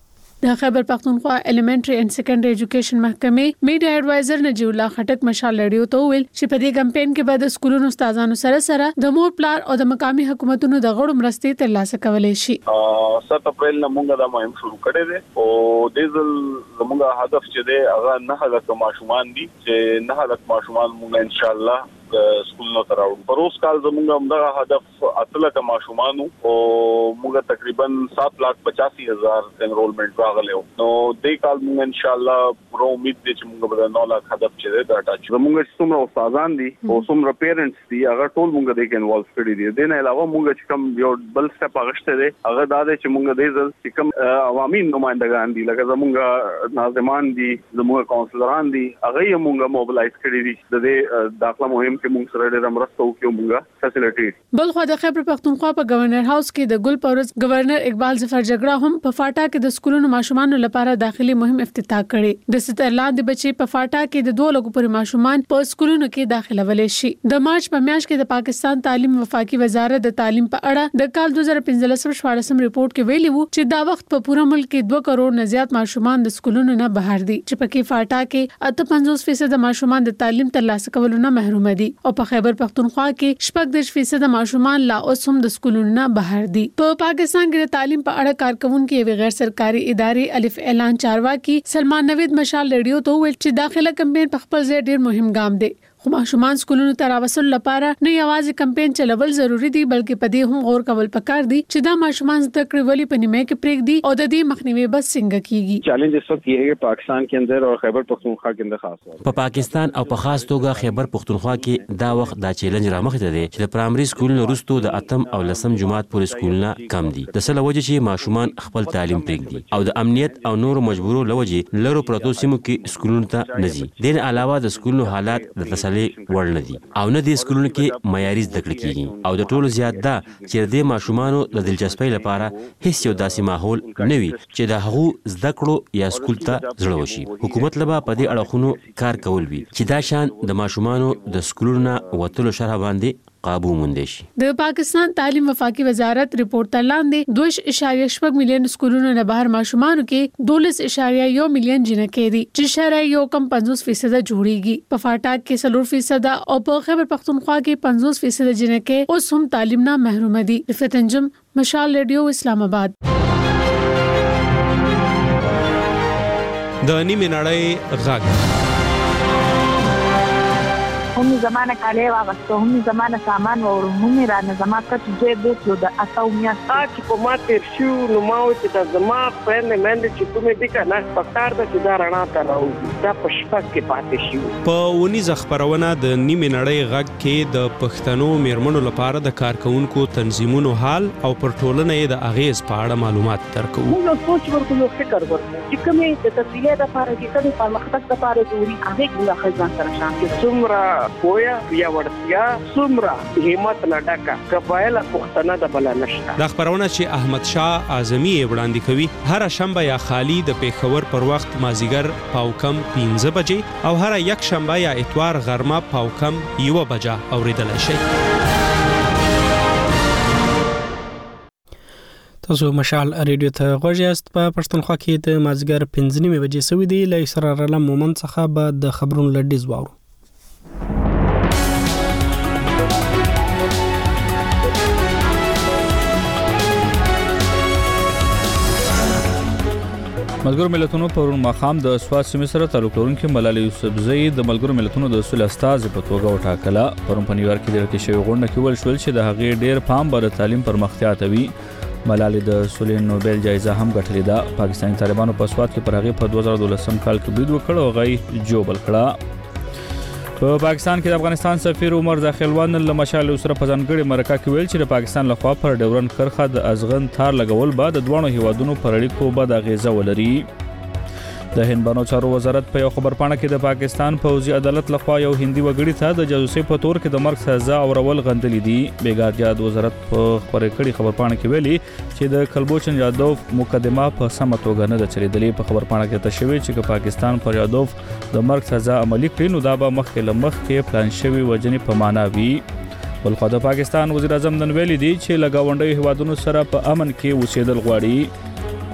د خیبر پختونخوا الیمنټری اینڈ سیکنډری ایجوکیشن محکمې میډیا ایڈوایزر نجیب الله خټک مشال لړیو ته ویل چې په دې کمپاین کې به د سکولونو استادانو سره سره د مور پلار او د مقامی حکومتونو د غړو مرستې ترلاسه کولای شي. سات اپریل نه موږ دا مهم شروع کړی دی او د ځل موږ هدف چې دی هغه نه هغه ماشومان دي چې نه هغه ماشومان موږ ان شاء الله سکولونو ته راوړو. پر اوس کال زموږ همدغه هدف اتلکه ماشومانو او موږ تقریبا سات لک پچاسی هزار انرولمنٹ راغلی نو دې کال موږ ان شاء الله پوره امید دي چې موږ به نو لک هدف چې دا ټاچ زموږ څومره استادان دي او څومره پیرنټس دي هغه ټول موږ دې کې انوالو کړی دي. د نه علاوه موږ چې کوم یو بل سټپ اغشته دي هغه دا دی چې موږ دې ځل چې کوم عوامي نمائندگان دي لکه زموږ ناظمان دي زموږ کونسلران دي هغه یې موږ موبلایز کړی دي د دې داخله مهم کې موږ سره ډېر مرسته وکړو موږ فیسیلیټي. بل خو د خیبر پختونخوا په گورنر هاوس کې د ګل پورز گورنر اقبال ظفر جګړه هم په فاټا کې د سکولونو ماشومان لپاره داخلي مهم افتتاح کړي. د سترلاند بچي په فاټا کې د دوه لګو پر ماشومان په سکولونو کې داخله ولې شي. د مارچ په میاشت کې د پاکستان تعلیم وفاقي وزارت د تعلیم په اړه د کال دوه هزار پنځلس شپږم ریپورت کې ویلي وو چې دا وخت په پوره ملک کې دوه کروڑ نه زیات ماشومان د سکولونو نه بهر دي چې پکې فاټا کې اته پنځوس فیصد ماشومان د تعلیم ترلاسه کولو نه محروم دي او په خیبر پختونخوا کې شپږ دېرش فیصد ماشومان لا اوس هم د سکولونو نه بهر دي. په پاکستان کې د تعلیم په اړه کارکونکو یو غیر سرکاري ادارې الف اعلان چارواکي سلمان نوید مشال لړیو ته ویل چې داخله کمپاین په خپل ځای ډیر مهم ګام دی. خو ماشومان سکولونو ته راوصل لپاره نه یوازې کمپاین چلول ضروری دي بلکې په دې هم غور کول پکار دي چې دا ماشومان زده کړې ولې په نیمه کې پریک دي او د دې مخنیوي بس څنګه کیږي. چیلنج اس وقت یہ ہے کہ پاکستان کے اندر اور خیبر پختونخوا کے اندر خاص طور په پاکستان او په خاص توګه خیبر پختونخوا کې دا وخت دا چیلنج رامخته دي چې د پرایمري سکولونو وروسته د اتم او لسم جماعت پورې سکولونه کم دي د سره وجه چې ماشومان خپل تعلیم پریک دي او د امنیت او نور مجبورو لوجه لرو پروتو سیمو کې سکولونو ته نزي. دین علاوه د سکولونو حالات د تسلی وړ نه دي او نه د سکولونو کې معیاري زده کړې کیږي او د ټولو زیات دا چې د ماشومانو د دلچسپۍ لپاره هیڅ یو داسې ماحول نه وي چې د هغو زده کړو یا سکول ته زړه وشي. حکومت لبا په دې اړخونو کار کول وي چې دا شان د ماشومانو د سکولونو نه وتلو شرح باندې قابو موندې شي. د پاکستان تعلیم وفاقي وزارت ریپورت ترلاندې دوه اعشاریه شپږ میلیون سکولونو نه بهر ماشومانو کې دولس اعشاریه یو میلیون جنکې دي چې شرایط یو کم پنځوس فیصد جوړیږي. په فاټا کې څلور فیصد او په خیبر پختونخوا کې پنځوس فیصد جنکې اوس هم تعلیم نه محروم دي. رفعت انجم مشال ریډیو اسلام آباد. د نیمه نړۍ غږ هم زمانه کاله واغسته هم زمانه سامان ورو هم را نه زما کټ دې بوتلو د اتاو میاشت چې په ما تیر شو نو ما و چې د زما فرند مند چې کومې دي کنه پکار د چې دا رڼا ته راوځي دا په شپږ کې پاتې شي. په ونیزه خبرونه د نیمه نړۍ غږ کې د پښتنو میرمنو لپاره د کارکونکو تنظیمونو حال او پر ټولنه یې د اغیز په اړه معلومات درکو. موږ سوچ ورکو نو فکر ورکو چې کومې د تفصیلات لپاره چې کومې پرمختګ لپاره ضروري هغه د خزان سره شامل څومره پویا یا ورتیا سمرا همت لډکا قبایل پښتنه د بل نشته. د خبرونه چې احمد شاه اعظمي وړاندې کوي هر شنبه یا خالی د پیښور پر وخت مازیګر پاو کم پنځه بجې او هر یک شنبه یا اتوار غرمه پاو کم یو بجه اوریدل شي. تاسو مشال ریډیو ته غوږ یاست. په پښتونخوا کې د مازیګر پنځه نیمې بجې سوي دي. له اسرار علم مومند څخه به د خبرونو لډیز واورو. ملګرو ملتونو پرون ماخام د سواد سیمې سره تعلق لرونکي ملالۍ یوسفزۍ د ملګرو ملتونو د اصول استاذ په توګه وټاکله. پرون په نیویارک کې د رکی شوی غونډه کې ول شول چې د هغې ډیر پام بر تعلیم پر مختیا توي. ملالۍ د سولې نوبل جایزه هم ګټلې ده. پاکستاني طالبانو په سواد کې پر هغې په دوه زره دولسم کال کې برید وکړ او هغه جوبل کړه. په پاکستان کې د افغانستان سفیر عمر داخلوان له مشال سره په ځانګړي مرکه کې ویل چې د پاکستان لخوا پر ډیورن کرخه د ازغن تار لګول بعد د دوه هیوادونو پر اړیکو بد اغیزه ولري. د هند بانو چارو وزارت په یو خبرپاڼه کې د پاکستان پوځي عدالت لخوا یو هندي وګړي ته د جاسوسي په تور کې د مرګ سزا اورول غندلې دي. بیګارجاد وزارت په خبرې کړي خبرپاڼه کې ویلي چې د کلبوچن یادوف مقدمه په سمه توګه نه ده چلیدلې. په خبرپاڼه کې تشوي چې پاکستان پر یادوف د مرګ سزا عملي کړي نو دا به مخکې لمخ کې پلان شوی وجنې په معنا وي. بلخو د پاکستان وزیر اعظم نن ویلي دي چې لګاونډي هیوادونو سره په امن کې اوسېدل غواړي.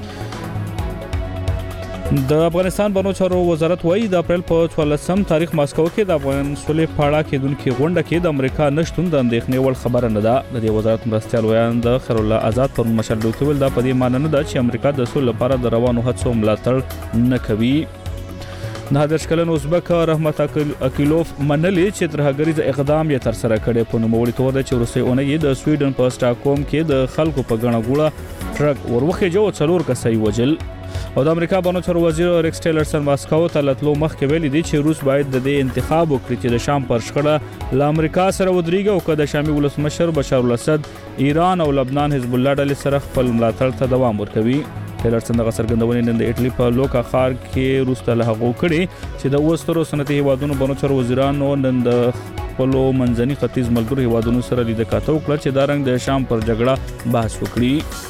د افغانستان بانو چارو وزارت وایي د اپریل په څوارلسم تاریخ ماسکو کې د افغان سولې پاړه کېدونکې غونډه کې د امریکا نشتون د اندېښنې وړ خبره نه ده. د دې وزارت مرستیال ویان د خیر الله آزاد پر مشر ډوکول دا په دې معنی نه ده چې امریکا د سولې لپاره د روانو هڅو ملاتړ نه کوي. نه د شکلن ازبک رحمت اکیلوف منلې چې ترهګریز اقدام یې تر سره کړي. په نوموړي تور د چورسي اونۍ د سویډن په سټاکهولم کې د خلکو په غڼه ګوړه ټرک وروخه جو څلور کسای وجل. او د امریکا بانو چارو وزیر ریکس ټیلرسن ماسکو ته لتلو مخکې ویلي دي چې روس باید د دې انتخاب وکړي چې د شام پر شخړه له امریکا سره ودرېږي او که د شامي ولسمشر بشار الاسد ایران او لبنان حزب الله ډلې سره خپل ملاتړ ته دوام ورکوي. ټیلرسن دغه څرګندونې نن د ایټالي په لوکا ښار کې روس ته له هغو کړي چې د اوسترو صنعتي هیوادونو بانو چارو وزیرانو نن د خپلو منځني ختیځ ملګرو هیوادونو سره لیدل کاته وکړه چې دا رنګ د شام پر جګړه بحث وکړي.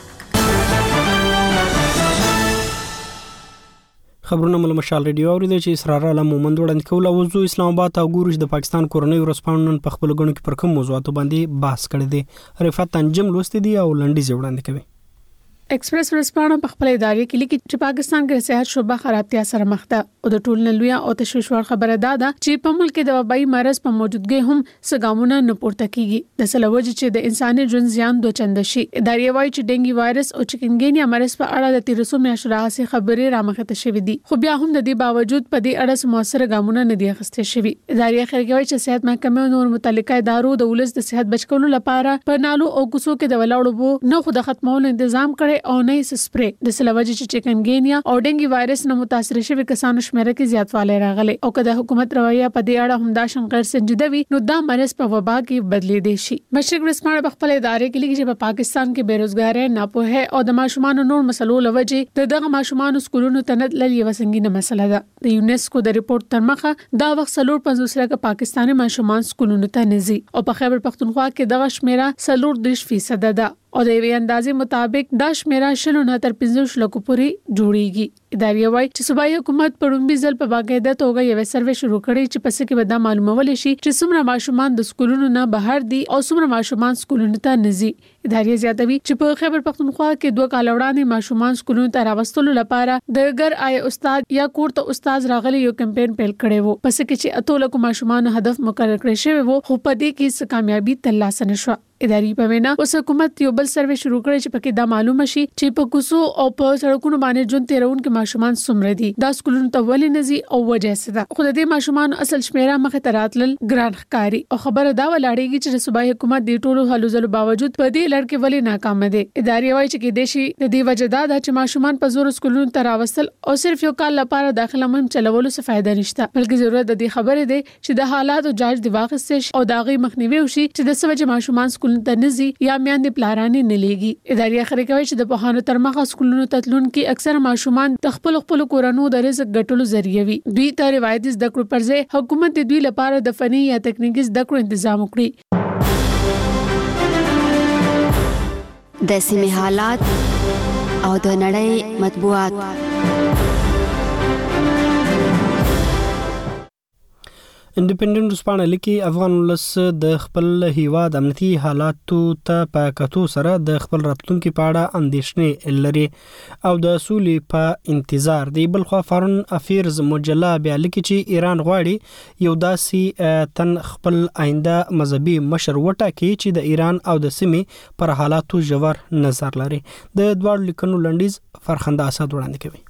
خبرونه مل مشال ریډیو اوریدل چې اسرار علم مومند وړاندې کول او زو اسلام آباد او ګورج د پاکستان کورنۍ ورسپانون په خپل غونډه کې پر کوم موضوعاتو باندې بحث کړی دی. رفعت انجم لوستي دي او لنډیز وړاندې کوي. ایکسپریس ورسپانه په خپل ادارې کې لیکي چې پاکستان کې صحت شعبه خرابتیا سره مخ ده او د ټول نلویا او تشویشوار خبره ده چې په ملک کې د وبایي مرض په موجودګۍ هم سګامونه نه پورته کیږي. د سلوج چې د انساني ژوند زیان دوه چنده شي. ادارې وايي چې ډنګي وایرس او چکنګینیا مرض په اړه د تیرسو میاشتو راهسي خبرې رامخته شوې دي خو بیا هم د دې باوجود په دې اړه موثر ګامونه نه دي اخیستل شوي. ادارې خلک وايي چې صحت محکمه او نور متعلقه ادارو د ولس د صحت بچکولو لپاره په نالو او کوڅو کې د ولاړو بو نه خو د ختمولو تنظیم کړي او نه د سلوجي چې چکنګینیا او ډنګي وایرس نه متاثر شوی کسانو شمیره کې زیاتوالی راغلی او که د حکومت رویه په دې اړه هم دا شان غیر سنجیده وي نو دا مرض په وبا کې بدلیدي شي. مشرق ورسپانه په خپل ادارې کې لیکي چې په پاکستان کې بیروزګاری ناپوهه او د ماشومان نور مسلو لوجې د دغه ماشومان سکولونو ته نه تلل یو سنگینه مسله ده. د یونیسکو د ریپورت تر مخه دا وخت سلور پنځوس لکه پاکستاني ماشومان سکولونو ته نه ځي او په خیبر پختونخوا کې دغه شمیره سلور دیش فیصد ده او د یوې اندازې مطابق دا شمیره شلو نه تر پنځوس لکو پورې جوړیږي. ادارې وايي چې صوبایي حکومت په لومړي ځل په باقاعده توګه یو سروې شروع کړی چې پس کې به دا معلومول شي چې څومره ماشومان د سکولونو نه بهر دي او څومره ماشومان سکولونو ته نه ځي. ادارې زیاتوي چې په خیبر پختونخوا کې دوه کال وړاندې ماشومان سکولونو ته راوستلو لپاره د ګر آی استاد یا کوړه استاد راغلي یو کمپاین پیل کړی وو پس کې چې اتو لکو ماشومان هدف مقرر کړی شوی وو خو په دې کې څه کامیابی ترلاسه نشوه. اداري په وینا اوس حکومت یو بل سروې شروع کړی چې پکې دا معلومه شي چې په کوڅو او په سړکونو باندې ژوند تیرونکو ماشومان څومره دي دا سکولونو ته ولې نه ځي او وجه څه ده. خو د دې ماشومان اصل شمیره مخه ته راتلل ګران ښکاری او خبره دا ولاړېږي چې صوبایي حکومت د ټولو هلو ځلو باوجود په دې لړ کې ولې ناکام دي. اداري وايي چې کې دیشي د دې وجه دا ده چې ماشومان په زور سکولونو ته راوستل او صرف یو کال لپاره داخله مهم چلولو څه فائدہ نشته بلکې ضرورت د دې خبرې ده چې د حالاتو جاج دی واغستې او داغي مخنیوي وشي چې د سوجه ماشومان سکولونو ته نزي یا میاندې پلارانې نه لېږي. اداري خبرې کوي چې د پوهانو تر مخه سکولونو ته تلونکي اکثر ماشومان د خپل خپل کورونو د رزق ګټلو ذریعہ وي. دوی ته روایتي زده کړو پر ځای حکومت د دوی لپاره د فني یا تکنیکی زده کړو تنظیم وکړي. د سیمې حالات او د نړۍ مطبوعات. انډیپندنت سپانه لیکي افغان ولس د خپل هیواد امنیتي حالاتو ته په کتو سره د خپل راتلونکي په اړه اندېښنې لري او د سولې په انتظار دی. بل خو فارن افیرز مجله بیا لیکي چې ایران غواړي یو داسې تن خپل آینده مذهبي مشر وټاکي چې د ایران او د سیمې پر حالاتو ژور نظر لري. د دوه لیکنو لنډیز فرخنده اسد وړاندې کوي.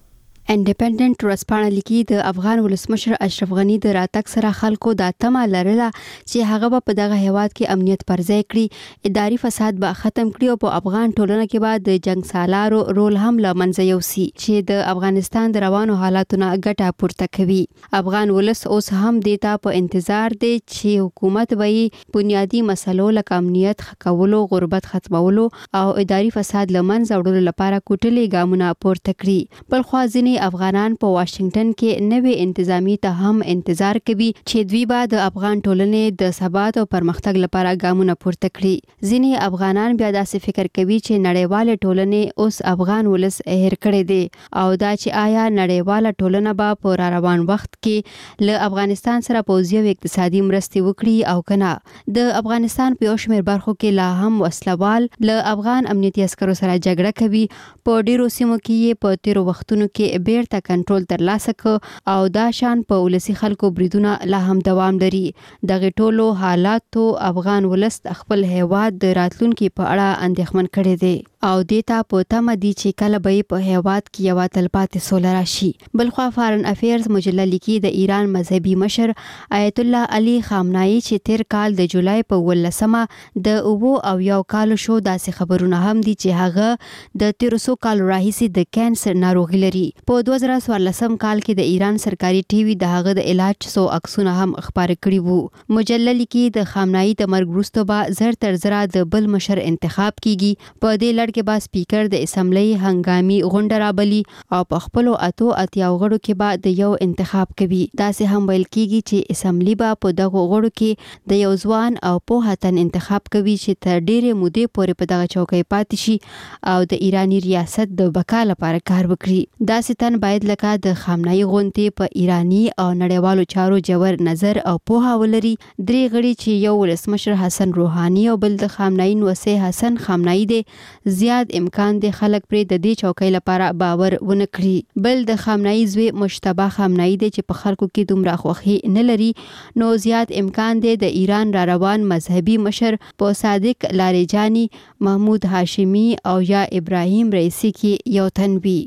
انډیپندنت ورځپاڼه لیکي د افغان ولسمشر اشرف غنی د راتګ سره خلکو د تمه لرله چې هغه به په دغه هیواد کې امنیت پر ځای کړي، اداري فساد به ختم کړي او په افغان ټولنه کې به د جنگ سالارو رول هم له منځه یوسي چې د افغانستان د روانو حالاتونو ګټه پورته کوي. افغان ولس اوس هم دیتا په انتظار دی چې حکومت به بنیادی مسلو لکه امنیت ښه غربت ختمولو او اداري فساد له منځه وړلو لپاره کوټلې ګامونه پورته کړي. بل خو ځینې افغانان په واشنگټن کې نوې انتظامی ته هم انتظار کوي چې دوی به د افغان ټولنې د ثبات او پرمختګ لپاره ګامونه پورته کړي. ځینې افغانان بیا داسې فکر کوي چې نړیواله ټولنې اوس افغان ولس هېر کړی دی او دا چې آیا نړیواله ټولنه به په را روان وخت کې له افغانستان سره پوځي او اقتصادي مرستې وکړي او کنه. د افغانستان په یو شمېر برخو کې لا هم وسلوال له افغان امنیتي عسکرو سره جګړه کوي. په ډیرو سیمو کې په تیرو وختونو کې بیرته کنټرول ترلاسه ک او دا شان په ولسی خلکو بریدونه لا هم دوام لري. دغه ټولو حالاتو افغان ولس خپل هیواد د راتلونکي په اړه اندېښمن کړي دي او دیتا په تمه دي چې کله به په هیواد کې یو تلپاتې سوله راشي. بلخوا فارن افیرز مجله لیکي د ایران مذهبي مشر آیت الله علي خامنه‌ای چې تیر کال د جولای په ولسمه د اوو او یو کال شو داسې خبرونه هم دي چې هغه د تیرسو کال راهیسي د کانسر ناروغي لري. په دوه زره څوارلسم کال کې د ایران سرکاري ټي وي د هغه د علاج سو عکسونه هم خبرې کړي وو. مجله لیکي د خامنه‌ای د مرګ وروسته به زر تر زره د بل مشر انتخاب کیږي. په دې لړ کې به سپیکر د اسمبلی هنګامي غونډه رابلی او په خپلو اتو اتیا غړو کې به د یو انتخاب کوي. داسې هم ویل کیږي چې اسمبلی به په دغه غړو کې د یو ځوان او پوه تن انتخاب کوي چې تر ډیرې مودې پورې په دغه چوکۍ پاتې شي او د ایرانی ریاست د بقا لپاره کار وکړي. داسې تن باید لکه د خامنه‌ای غونډې په ایرانی او نړیوالو چارو جوړ نظر او پوهه ولري. درې غړي چې یو ولسمشر حسن روحاني او بل د خامنه‌ای نوسه حسن خامنه‌ای دی، زیات امکان دی خلک پرې د دې چوکۍ لپاره باور ونه کړي. بل د خامنه‌ای زوی مجتبی خامنه‌ای دی چې په خلکو کې دومره خوښي نه لري، نو زیات امکان دی د ایران را روان مذهبي مشر په صادق لاریجانی، محمود هاشمی او یا ابراهیم رئیسی کې یو تن وي.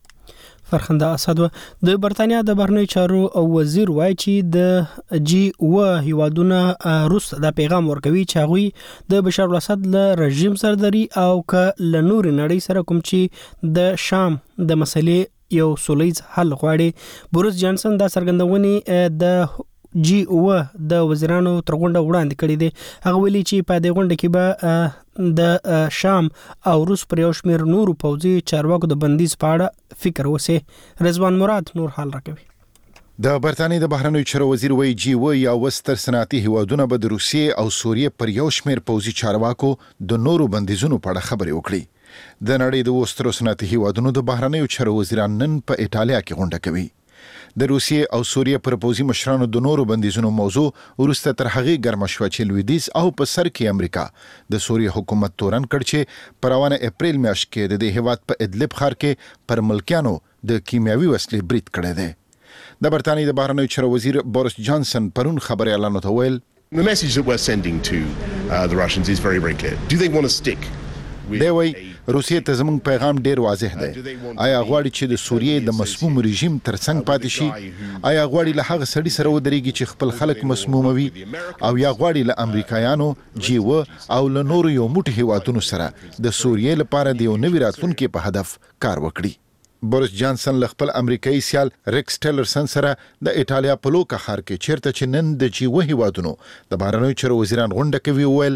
فرخنده اسد د برتانیا د بهرنیو چارو او وزیر وایي چې د جی و هیوادونه روس د پیغام ورکوي چې هغوی د بشار الاسد له رژیم سردري او ک له نور نړۍ سره کوم چې د شام د مسلې یو سولیز حل غواړي. بوریس جانسن دا څرګندونې د جی او د وزیرانو تر غونډه وړاندې کړې دي. هغه ویلي چې په دې غونډه کې به د شام او روس پر یو شمېر نورو پوځي چارواکو د بندیز په اړه فکر وسی. رضوان مراد نور حال راکوي. د برتانیې د بهرنیو چارو وزیر وایي جی و یا وستر صنعتي هیوادونه به د روسیې او سوریې پر یو شمېر پوځي چارواکو د نورو بندیزونو په اړه خبرې وکړي. د نړۍ د وسترو صنعتي هیوادونو د بهرنیو چارو وزیران نن په ایټالیا کې غونډه کوي. د روسیې او سوریې پر پوځي مشرانو د نورو بندیزونو موضوع وروسته تر هغې ګرمه شوه چې لویدیځ او په سر کې امریکا د سوریې حکومت تورن کړ چې په روانه اپریل میاشت کې د دې هیواد په ادلب ښار کې پر ملکیانو د کیمیاوي وسلې برید کړی دی. د برتانیې د بهرنیو چارو وزیر بوریس جانسن پرون خبري اعلان وکړ. The message that we're sending to uh, the Russians is very very clear. Do they want to stick دی وای روسیې ته زموږ پیغام ډیر واضح دی. آیا غواړي چې د سوریې د مسموم رژیم ترڅنګ پاتې شي؟ آیا غواړي له هغه سړي سره ودرېږي چې خپل خلک مسموموي؟ او یا غواړي له امریکایانو جی و او له نورو یو موټی هیوادونو سره د سوریې لپاره د یو نوي راتلونکي په هدف کار وکړي؟ بوریس جانسن له خپل امریکایي سیال ریکس ټیلرسن سره د ایټالیا په لوکا ښار کې چیرته چې نن د جی و هیوادونو د بهرنیو چارو وزیران غونډه کوي ویل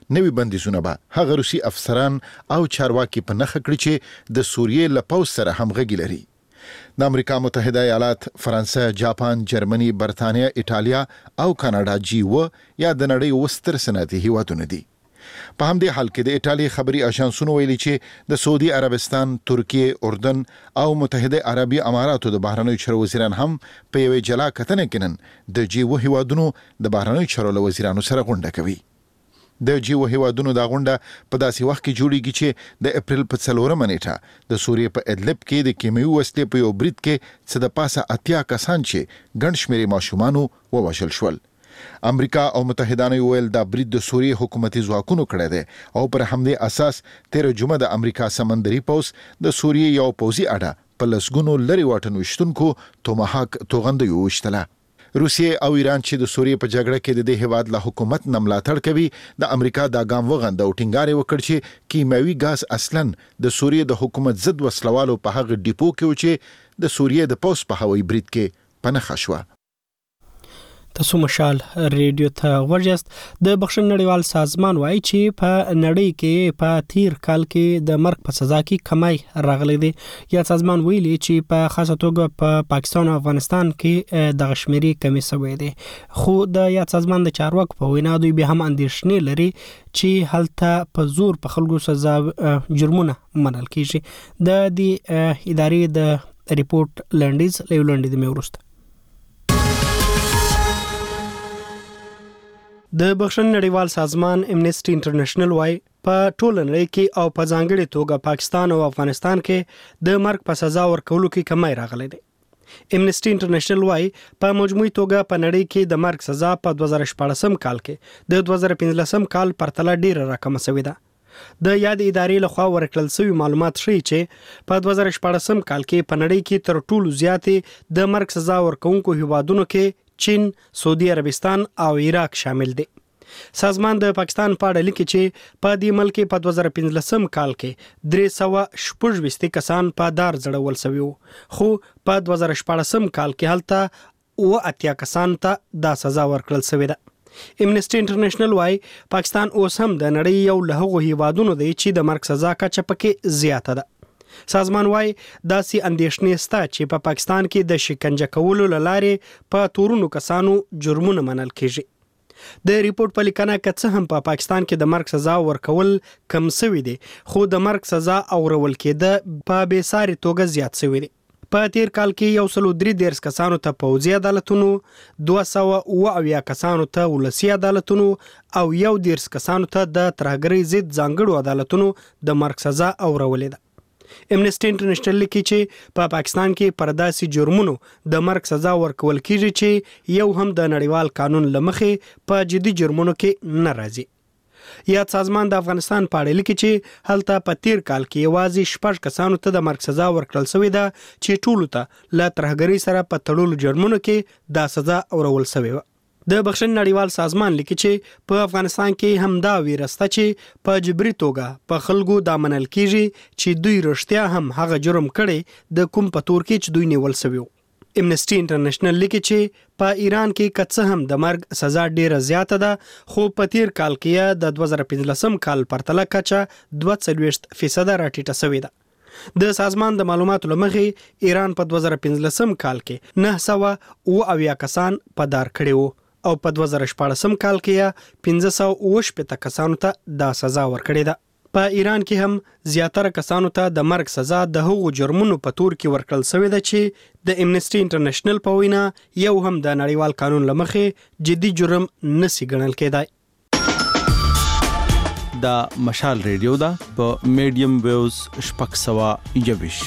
نوي بندیزونه به هغه روسي افسران او چارواکي په نخښه کړی چې د سوریې له پوځ سره همغږي لري. د امریکا متحده ایالات، فرانسه، جاپان، جرمني، برتانیا، ایټالیا او کاناډا جی و یا د نړۍ وستر صنعتي هیوادونه دي. په همدې حال کې د ایټالیا خبري اژانسونو ویلي چې د سعودي عربستان، ترکیه، اردن او متحده عربي اماراتو د بهرنیو چارو وزیران هم په یوې جلا کتنه کې نن د جی و هیوادونو د بهرنیو چارو وزیرانو سره غونډه کوي. د جی و هیوادونو دا غونډه په داسې وخت کې جوړیږي چې د اپریل په څلورمه نیټه د سوریې په ادلب کې د کیمیاوي وسلې په یو برید کې څه د پاسه اتیا کسان چې ګڼ شمېرې ماشومانو ووژل شول. امریکا او متحدانو ویل دا برید د سوریې حکومتي ځواکونو کړی دی او پر همدې اساس تیر جمعه د امریکا سمندري پوځ د سوریې یو پوځي اډه په لسګونو لري واټن وشتونکو توماهاک توغندیو وشتله. روسیه او ایران چې د سوریې په جګړه کې د دې هیواد له حکومت نه ملاتړ کوي، د امریکا دا ګام وغنده او ټینګار وکړ چې کیمیاوي ګاز اصلاً د سوریې د حکومت ضد وسلوالو په هغه ډیپو کې و چې د سوریې د پوځ په هوایي برید کې پنهخه شوه. تاسو مشال ریډیو ته ورجست. د بخښن نړیوال سازمان وایي چې په نړۍ کې په تیر کال کې د مرګ په سزا کې کمی راغلی دی. یا سازمان ویلي چې په خاصه توګه په پاکستان او افغانستان کې د غشمري کمی شوی دی. خو د یا سازمان د چارواکو په وینا دوی به هم اندېښنې لري چې هلته په زور په خلکو سزا جرمونه منل کیږي. د دې ادارې د ریپورت لنډیز لیولنډ د میورست د بخښن نړیوال سازمان امنیسټي انټرنیشنل وايي په ټول نړۍ کې او په ځانګړي توګه پاکستان او افغانستان کې د مرګ په سزا ورکولو کې کمی راغلی دی. امنیسټي انټرنیشنل وايي په مجموعي توګه په نړۍ کې د مرګ سزا په دوه زره شپږم کال کې د دوه زره پنځلسم کال پرتله ډیره راکمه شوې ده. د یاد ادارې لخوا ورکړل شوی معلومات ښیي چې په دوه زره شپږم کال کې په نړۍ کې تر ټولو زیاتې د مرګ سزا ورکوونکو هیوادونو کې چین، سعودي عربستان او عراق شامل دي. سازمان د پاکستان په اړه لیکي چې په دې ملک په دوه زره پنځلسم کال کې درې سوه شپږ ویشت کسان په دار ځړول شوي وو، خو په دوه زره شپږم کال کې هلته اوه اتیا کسان ته دا سزا ورکړل شوې ده. امنیسټي انټرنیشنل وايي پاکستان اوس هم د نړۍ یو له هغو هیوادونو دی چې د مرګ سزا کچه پکې زیاته ده. سازمان وايي داسې اندېښنې شته چې په پاکستان کې د شکنجه کولو له لارې په تورونو کسانو جرمونه منل کیږي. د ریپورت په لیکنه کې څه هم په پاکستان کې د مرګ سزا ورکول کم شوی دی، خو د مرګ سزا اورول کېده په بې ساري توګه زیات شوی دی. په تیر کال کې یو سلو درې دیرش کسانو ته پوځي عدالتونو، دوه سوه اوه اویا کسانو ته ولسي عدالتونو او یو دیرش کسانو ته د ترهګرۍ ضد ځانګړو عدالتونو د مرګ سزا اورولې ده. امنیسټي انټرنیشنل لیکي چې په پاکستان کې پر داسې جرمونو د مرګ سزا ورکول کیږي چې یو هم د نړیوال قانون له مخې په جدي جرمونو کې نه راځي. یا سازمان د افغانستان په اړه لیکي چې هلته په تیر کال کې یوازې شپږ کسانو ته د مرګ سزا ورکړل شوې ده چې ټولو ته له ترهګرۍ سره په تړلو جرمونو کې دا سزا اورول شوې وه. د بخښن نړیوال سازمان لیکي چې په افغانستان کې هم دا ویرسته چې په جبري توګه په خلکو دا منل کیږي چې دوی رښتیا هم هغه جرم کړی د کوم په تور کې چې دوی نیول شوي وو. امنیسټي انټرنیشنل لیکي چې په ایران کې که څه هم د مرګ سزا ډیره زیاته ده، خو په تیر کال کې د دوه زره پنځلسم کال پرتله کچه دوه څلوېښت فیصده راټیټه شوې ده. د سازمان د معلوماتو له مخې ایران په دوه زره پنځلسم کال کې نه سوه اوه اویا کسان په دار کړي وو او په دوه زره شپاړسم کال کې پنځه سوه اوه شپېته کسانو ته دا سزا ورکړې ده. په ایران کې هم زیاتره کسانو ته د مرګ سزا د هغو جرمونو په تور کې ورکړل شوې ده چې د امنیسټي انټرنیشنل په وینا یو هم د نړیوال قانون له مخې جدي جرم نسی ګڼل کېدای. دا مشال ریډیو ده په میډیم ویوز شپږ سوه یوویش.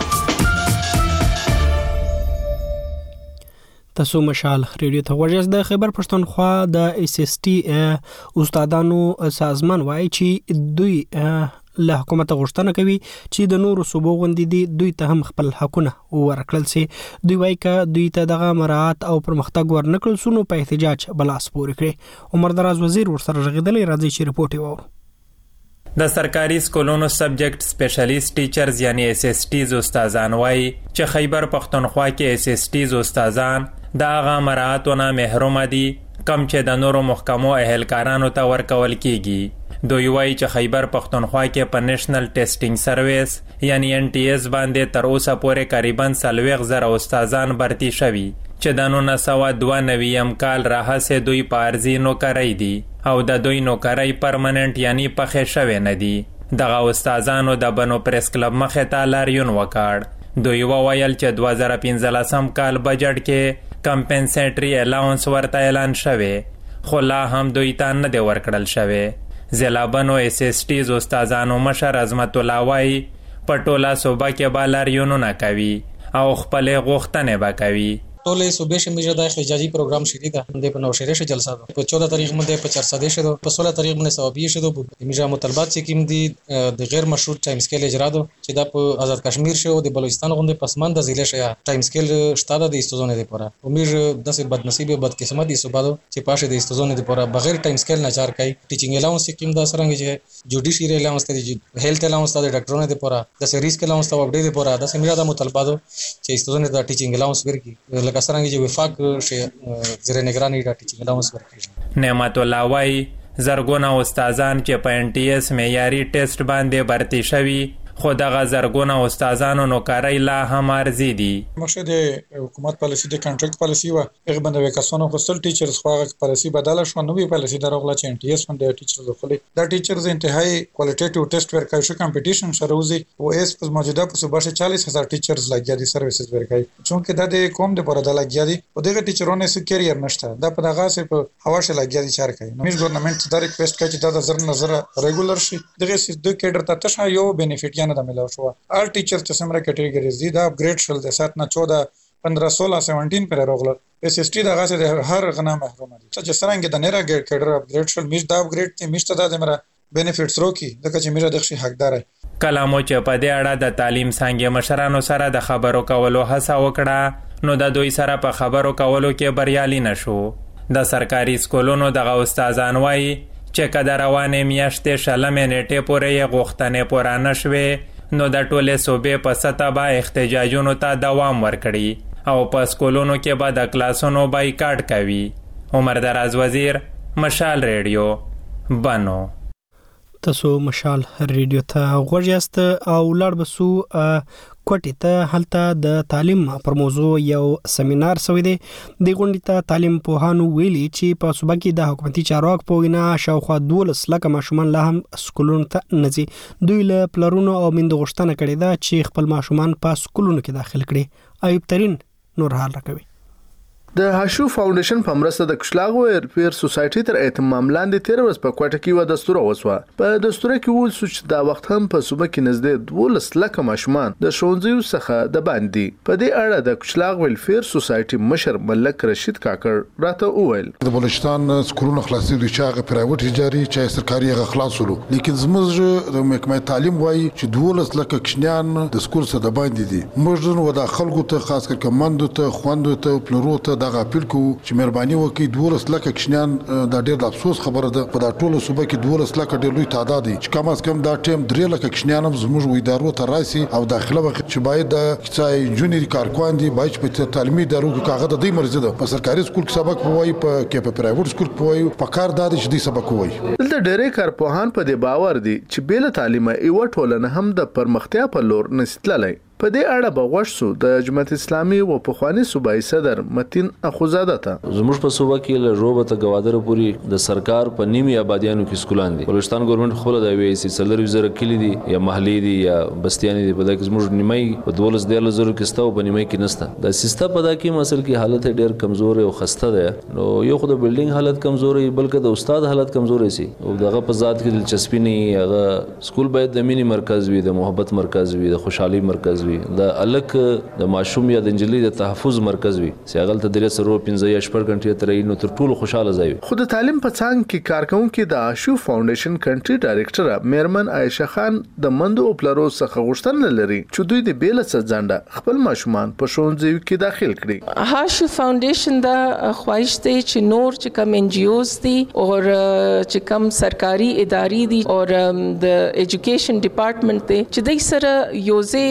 تاسو مشال ریډیو ته ورجست. د خیبر پښتونخوا د اس اس ټي استادانو سازمان وایي چې دوی له حکومت غوښتنه کوي چې د نورو صوبو غوندې دي دوی ته هم خپل حقونه ورکړل شي. دوی وایي که دوی ته دغه مراعات او پرمختګ ورنکړل شو نو په احتجاج بلاس پورې کړي. عمر دراز وزیر ورسره غږېدلی، راځي چې ریپورت یې واورو. د سرکاري سکولونو سبجیکټ سپیشلیست ټیچرز یعنی اس اس ټیز استادان وایي چې خیبر پښتونخوا کې اس اس ټیز استادان د هغه مراعاتونه محروم دي کم چې د نورو محکمو اهلکارانو ته ورکول کیږي. دوی وایي چې خیبر پښتونخوا کې په نېشنل ټیسټینګ سرویس یعنی ان ټي اس باندې تر اوسه پورې قریبا څلوېښت زره استادان برتي شوي چې د نولس سوه دوه نوي کال راهیسې دوی په عرضي نوکرۍ دي او د دوی نوکرۍ پرمننټ یعنی پخې شوې نه دي. دغه استادانو د بنو پریس کلب مخې ته لاریون وکړ. دوی وویل چې دوه زره پنځلسم کال بجټ کې کمپنسیټري الاونس ورته اعلان شوی خو لا هم دوی ته نه دی ورکړل شوی. ضلع بنو ایس ایس ټیز استادانو مشر عظمت الله وایي په ټوله صوبه کې به لاریونونه کوي او خپلې غوښتنې به کوي. ټولې صوبې شمیره د احتجاجي پروګرام شری ده د په نوشری شه جلسه ده په چودہ تاریخ باندې په چار سده شه په سولہ تاریخ باندې ثوابي شه د میجا مطالبات چې کوم دي د غیر مشروط ټایم سکیل اجرا ده چې د په آزاد کشمیر شه او د بلوچستان غونډه پسمانده ضلع شه ټایم سکیل شتاده د استوزونه لپاره امیر د سه بد نصیب بد قسمت دي صوبه چې پاشه د استوزونه لپاره بغیر ټایم سکیل نه چار کوي. ټیچینګ الاونس سکیم د سرنګ چې جوډیشری الاونس ته دي هیلث الاونس ته د ډاکټرونو لپاره د سریس الاونس ته اپډیټ لپاره د سمیرا د مطالبات چې استوزونه د ټیچینګ الاونس ورکی لکه سرنګ چې وفاق زیر نگرانی دا ټیچینګ الاونس ورکړي. نعمت الله وایي زرګونه استادان چې په ان ټي اس معیاري ټیسټ باندې برتي شوي خو دغه زرګونه استادانو نوکرۍ لا هم عرضي دي. مقصد حکومت پالیسي د کنټراکټ پالیسي و هغه باندې وکاسونو خپل ټیچرز خو هغه پالیسي بدله شو نوې پالیسي دروغله چې ان ټي اس باندې ټیچرز خپل دا ټیچرز انتهایی کوالټیټیو ټیسټ ورکوي شو کمپټیشن شروزي او اس په موجوده په صوبه کې چالیس هزار ټیچرز لګیا دي سرویسز ورکوي چونکه دا د کوم د پردا لګیا دي او دغه ټیچرونه سو کیریئر نشته دا په دغه سه په هواشه لګیا دي چار کوي. نو ګورنمنت دا ریکوست کوي چې دا د زر نظر ریګولر شي دغه سه د کډر ته تشه یو بینیفیټ یا نه د ملو شو all teachers ته سمره کټګوریز دي دا اپګریډ شول د سات نه چودہ پندرہ سولہ سیونټین پر راغله اس اس ټي دغه سره هر غنا محروم دي چې څنګه د نېرا کډر اپګریډ شول میش دا اپګریډ ته میشته د مره بینیفیټس روکي دغه چې میرا دغه حقدار کلامو چې په دې اړه د تعلیم څنګه مشرانو سره د خبرو کولو هڅه وکړه نو د دوی سره په خبرو کولو کې بریالي نشو. د سرکاري سکولونو دغه استادان وایي چې کله روانې میاشتې شلمې نیټې پورې یې غوښتنې پوره نشوې نو د ټولې صوبې په سطح به احتجاجونو ته دوام ورکړي او په سکولونو کې به د کلاسونو بایکاټ کوي. عمر دراز وزیر مشال ریډیو بنو. تاسو مشال ریډیو ته غوږ یاست او لړ بسو کوټی ته هلته د تعلیم پر موضوع یو سیمینار سوی دی. د غونډې ته تعلیم پوهانو ویلي چې په صوبه کې د حکومتي چارواکو په وینا شاوخوا دولس لکه ماشومان لا هم سکولونو ته نه ځي. دوی له پلرونو او میندو غوښتنه کړې ده چې خپل ماشومان په سکولونو کې داخل کړي. ایوب ترین نور حال راکوي. د هاشو فاونډیشن په مرسته د کشلاغو ویلفیر سوسایټي تر اهتمام لاندې تیر ورځ په کوټه کې و دستور وسوه. په دستور کې ول سوچ دا وخت هم په صوبه کې نږدې دولس لکه ماشومان د ښوونځیو څخه د باندې. په دې اړه د کشلاغ ویلفیر سوسایټي مشر ملک رشید کاکړ راته وویل د بلوچستان سکولونو خلاصې د چاغه پرایوټ اداري چې سرکاري غ خلاصولو لیکن زموږ د محکمه تعلیم وایي چې دولس لکه کشنیان د سکول څخه د باندې دي. موږ نو د خلکو ته خاص کر کماندو ته خوندو ته پلورو ته دغه اپیل کوو چې مهرباني وکړي دولس لکه کشنیان د ډېر د افسوس خبره ده په دا ټولو صوبه کې دولس لکه ډېر لوی تعداد دي چې کم از کم دا ټیم درې لکه کشنیان هم زموږ ادارو ته راشي او داخله وخت چې باید د کڅای جونیور کارکوان دي باید په تعلیمي ادارو کې کاغذ د دې مرزه ده په سرکاري سکول کې سبق وایي په کې په پرایوټ سکول کې وایي په کار دادي چې دې سبق وایي. دلته ډېرې کارپوهان په دې باور دي چې بیل تعلیمه ایو ټولنه هم د پرمختیا په لور نستللی. په دې اړه به غوښ سو د جماعت اسلامي او پخوانی صوبایي صدر متین اخوزاده ته زموږ په صوبه کې له روبه ته گوادر پوری د سرکار په نیمه آبادیانو کې سکولان دي. بلوچستان ګورنمنت خپل د وی سي سلر وزره کلی دي یا محلي دي یا بستیانی دي په دغه زموږ نیمه په دولس ډیر لزر کې ستو په نیمه کې نسته. د سیسته په دغه کې مسل کې حالت ډیر کمزور او خسته ده نو یو خو د بلډینګ حالت کمزور ای بلکې د استاد حالت کمزور شي او دغه په ذات کې دلچسپي نه هغه سکول باید د مینی مرکز وي د محبت مرکز وي د خوشحالي مرکز وي د الک د ماشوم یا د انجلۍ د تحفظ مرکز وي چې هغه ته درې سره پنځه یا شپږ غنټې ترې نو تر ټولو خوشاله ځای. خو د تعلیم په څنګ کې کارکونکو د آشو فاونډیشن کنټری ډایریکټر میرمن عائشه خان د مندو او پلرو څخه غوښتنه لري چې دوی د بیل څخه ځنډه خپل ماشومان په ښوونځیو کې داخل کړي. آشو فاونډیشن دا خواهش دی چې نور چې کوم ان جی اوز دي او چې کوم سرکاري ادارې دي او د ایجوکیشن ډپارټمنټ دی چې د سره یوځې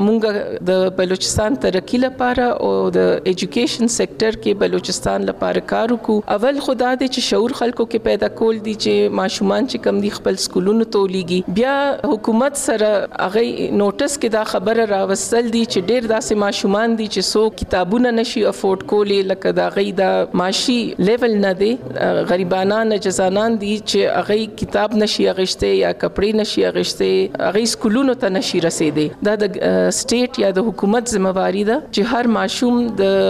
مونږ د بلوچستان ترقی لپاره او د ایجوکیشن سېکټر کې بلوچستان لپاره کار وکړو. اول خدا دې چې شعور خلکو کې پیدا کول دي چې ماشومان چې کم دي خپل سکولونو ته ولېږي. بیا حکومت سره هغه نوټس کې دا خبره راوستل دي چې ډېر داسې ماشومان دي چې سو کتابونه نشي افورد کولی، لکه دا غي دا معاشي لیول نه دي، غریبانان جزانان دي چې هغه کتاب نشي اغشته یا کپڑے نشي اغشته، هغه سکولونو ته نشي رسیدي. دا د سټیټ یا د حکومت ذمہواری ده چې هر ماشوم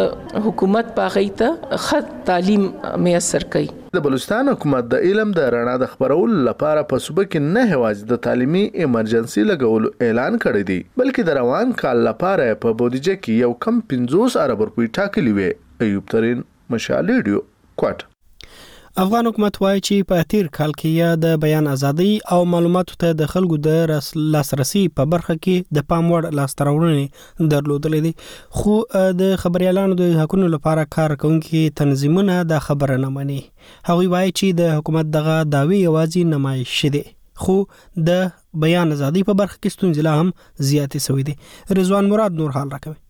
د حکومت باغیته خط تعلیم میسر کړي. د بلوچستان حکومت د علم د رڼا د خبرولو لپاره په صوبه کې نه هواځ د تعلیمي ایمرجنسي لګولو اعلان کړی دی، بلکې د روان کال لپاره په بودیجه کې یو کم پنځوس ارب روپۍ ټاکلي وي. ایوب ترين، مشال ریډیو، کوټ. افغان حکومت وایي چې په تیر کال کې یا د بیان ازادي او معلوماتو ته د خلکو د لاسرسي په برخه کې د پام وړ لاستراوړنې درلودلې دي، خو د خبريالانو د حقوقو لپاره کار کوونکي تنظیمونه دا خبره نه مني. هغوی وایي چې د حکومت دغه داوی یوازې نمایش دي، خو د بیان ازادي په برخه کې ستونزې لا هم زیاتې شوې دي. رضوان مراد نور حال راکوي.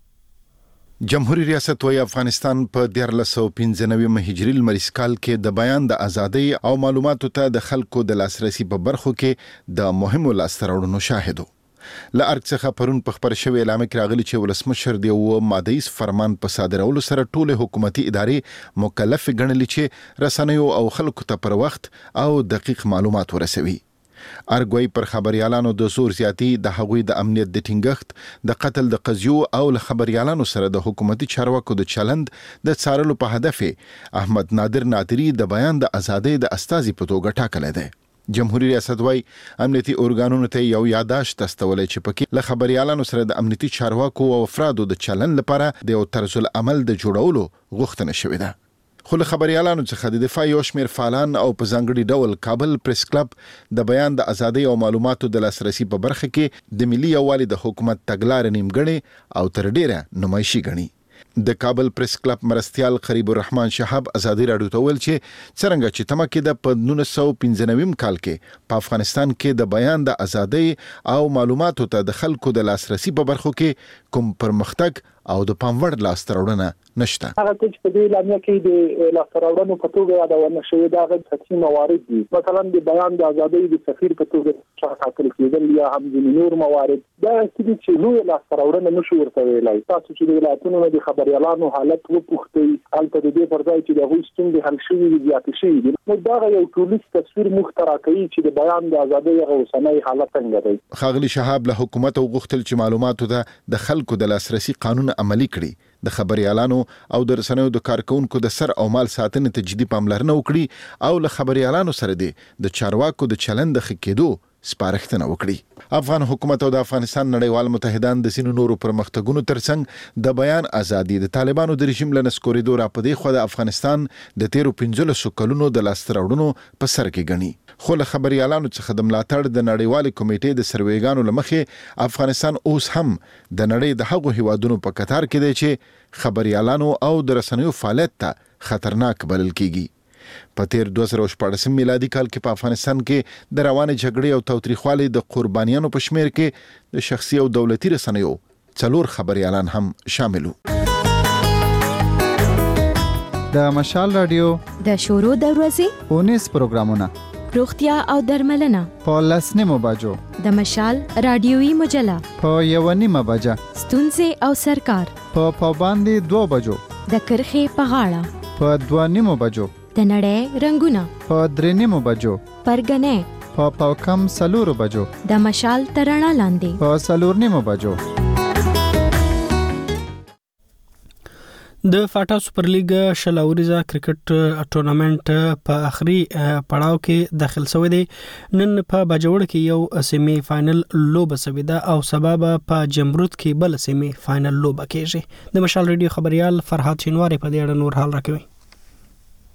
جمهوریت ریاست وی افغانستان په دیارلس سوه پنځه نوي هجري لمریز کال کې د بیان د ازادۍ او معلوماتو ته د خلکو د لاسرسي په برخو کې د مهمو لاسته شاهدو. له ارګ څخه پرون په خبر شوی اعلان کې راغلی چې ولسمشر دی او مادهیس فرمان په صادرولو سره ټول حکومتي ادارې مکلف ګڼلې چې رسنیو او خلکو ته پر وخت او دقیق معلومات ورسوي. ارګوي پر خبريالانو د زور زیاتی د هغوی د امنیت د ټینګښت د قتل د قضیو او له خبريالانو سره د حکومتي چارواکو د چلند د څارلو په هدف احمد نادر نادری د بیان د ازادۍ د استازي په توګه ټاکل دی. جمهوریت ریاست وايي امنیتي اورګانونو ته یو یاداشت استولې چې پکې له خبريالانو سره د امنیتي چارواکو او افرادو د چلند لپاره د یو طرز العمل د جوړولو غوښتنه شوې ده. خو له خبريالانو څخه د دفاع یو شمېر فعالان او په ځانګړي ډول کابل پریس کلب د بیان د ازادۍ او معلوماتو د لاسرسي په برخه کې د ملي یووالي د حکومت تګلارې نیمګړې او تر ډیره نمایشي ګڼي. د کابل پریس کلب مرستيال قریب الرحمن شهاب ازادي راډیو ته ویل چې څنګه چې تمه کې د په نولس سوه پنځه نوي کال کې په افغانستان کې د بیان د ازادۍ او معلوماتو ته د خلکو د لاسرسي په برخو کې کوم پرمختګ او د پاموړ لاسته نشته. هغه چې په دې لامل کې د لاسته په توګه یادونه شوې دا غږ خصي موارد دي، مثلا د بیان د ازادۍ د سفیر په توګه ټاکل کېدل یا هم د نور موارد دا چې نو لاسته نشو ورته ویلای. تاسو چې د ولایتونو د خبريالانو حالت وپوښتئ البته د دې پر ځای چې د هغوی ستونزې حل شوي زیات شوي دي، نو دا یو ټولیز تصویر مخترع کوي چې د بیان د ازادۍ هغه اوسنۍ حالت څنګه دی. ښاغلي شهاب له حکومت غوښتل چې معلوماتو ته د خلکو د لاسرسي قانون عملي کړي، د خبريالانو او د رسنیو د کارکونکو د سر او مال ساتنې ته جدي پاملرنه وکړي او له خبريالانو سره د چارواکو د چلند د ښه کېدو سپارښتنه وکړي. افغان حکومت او د افغانستان نړیوال متحدان د سینو نورو پرمختګونو ترڅنګ د بیان ازادي د طالبانو د رژیم له نسکورېدو راپدې خو د افغانستان د تیرو پنځلسو کلونو د لاسته راوړنو په سر کې ګڼي. خو له خبريالانو څخه د ملاتړ د نړیوال کمیټې د سروېګانو لمخې افغانستان اوس هم د نړۍ د هغو هیوادونو په کتار کې دی چې خبريالانو او د رسنیو فعالیت ته خطرناک بلل کیږي. په تیر دوه زره شپږ میلادي کال کې په افغانستان کې د روانې جګړې او تاوتریخوالي د قربانیانو په شمیر کې د شخصي او دولتي رسنیو څلور خبريالان هم شامل وو. د مشال رادیو د شورو د ورځې اونیس پروګرامونه روغتیا او درملنه په لسنیمو بجو د مشال رادیوي مجله په یو نیمه بجه ستونزې او سرکار په پابندي دوه بجو د کرخې په غاړه په دوه نیمو بجو د نړۍ رنگونه په درې نیمو بجو پرګنې په پاوکم سلورو بجو د مشال ترڼا لاندې په سلور نیمو بجو. د فاټا سپر لیګ شلاوریزه کرکټ ټورنمنت په اخري پړاو کې داخل شوی دی. نن په باجوړ کې یو سیمی فائنل لوبه شوې ده او سبب په جمرود کې بل سیمی فائنل لوبه کېږي. د مشال ریډیو خبريال فرحات شینواری په دې اړه نور حال راکوي.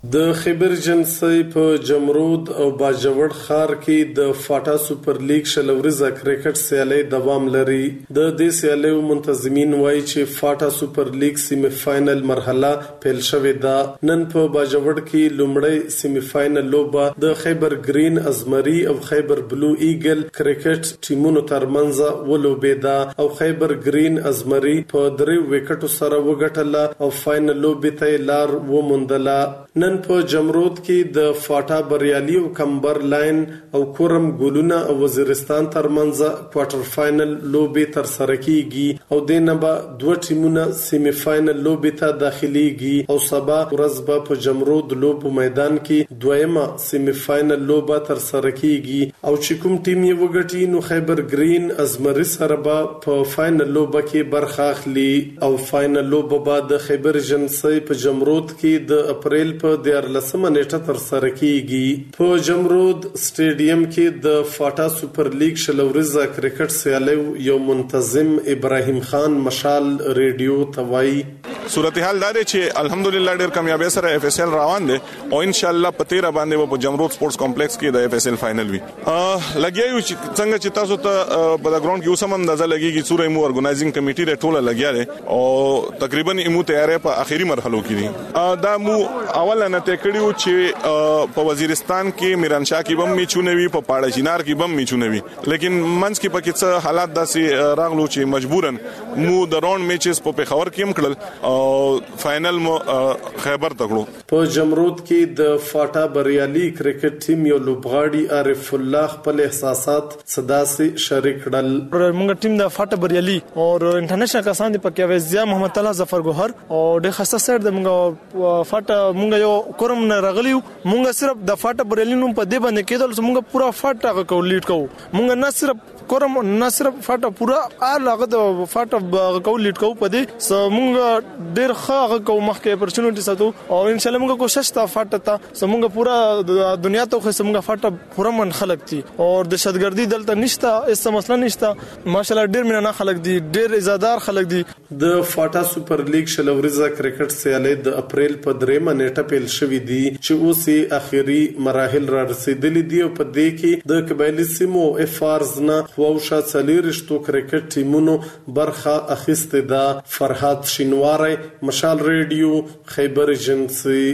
د خیبر جنسي په جمرود او باجوړ ښار کې د فاټا سپر لیګ شلوريزه کرکټ سیالي دوام لري. د دې سیالي منتظمین وایي چې فاټا سپر لیګ سیمه فائنل مرحله پیل شوې ده. نن په باجوړ کې لومړی سیمه فائنل لوبه د خیبر گرین ازمري او خیبر بلو ایګل کرکټ ټیمونو ترمنځ ولوبېده او خیبر گرین ازمري په درې وکټو سره وګټله او فائنل لوبې ته لار وموندله. نن په جمرود کې د فاټا بریالي او کمبر لاین او کورم ګولونه او وزیرستان ترمنځ کوارټر فائنل لوبې تر سره کیږي او د نه به دوه ټیمونه سیمی فائنل لوبې ته داخليږي او سبا ورځ به په جمرود لوب میدان کې دویمه سیمی فائنل لوبه تر سره کیږي او چې کوم ټیم یې وګټي نو خیبر گرین ازمري سره به په فائنل لوبه کې برخه اخلي او فائنل لوبه به د خیبر جنسي په جمرود کې د اپریل په دیارلسمه نیټه تر سره کیږي. په جمرود سټیډیم کې د فاټا سپر لیګ شلوريزه کرکټ سیالي یو منتظم ابراهیم خان مشال ریډیو توای صورتحال دا دی چې الحمدلله ډیر کامیابی سره اف اس ال روان دي او ان شاء الله په تیرا باندې په جمرود سپورتس کمپلیکس کې د اف اس ال فائنل وي. لګیایو چې څنګه چې تاسو ته په ګراوند کې اوسم اندازه لګیږي چې سورې مو اورګنایزینګ کمیټي د ټوله لګیا دي او تقریبا ایمو تیارې په اخیری مرحلو کې دي. دا مو اول نه ته کړیو چې په وزیرستان کې میران شاه کې بم میچونوي په پاړه جنار کې بم میچونوي لیکن منځ کې پکې څه حالات داسې راغلو چې مجبورن مو د راوند میچز په پیښور کې هم کړل او فائنل مو خیبر تکړو. په جمرود کې د فاټا بریالي کرکټ ټیم یو لوبغاړي عارف الله خپل احساسات صداسي شریک کړل. موږ ټیم د فاټا بریالي او انټرنیشنل کسان د پکې وزیا محمد تعالی ظفر ګوهر او د خاصه سر د موږ فاټا موږ یو کورم نه راغلیو. موږ صرف د فاټا بریالي نوم په دې باندې کېدل چې موږ پورا فاټا کو لیډ کوو. موږ نه صرف کورم نه صرف فاټا پورا هغه د فاټا کو لیډ کوو په دې سو موږ ډیر ښه کو مخکې اپورچونټی ساتو او ان شاء الله موږ کوشش تا فاټا ته سو موږ پورا دنیا ته خو موږ فاټا پورا من خلک دي او د شتګردي دلته نشته اس مسله نشته. ماشاءالله ډیر مینه خلک دي ډیر عزادار خلک دي. د فاټا سپر لیګ شلوريزه کرکټ سیالي د اپریل په دریمه نیټه پیل شوې دي چې اوس یې اخیری مراحل را رسیدلې دي او په دې کې د قبایلی سیمو افارز نه خوښه څلورشتو کرکټ ټیمونو برخه اخیسته ده. فرحات شینواری مشال ریډیو خیبر جنسي.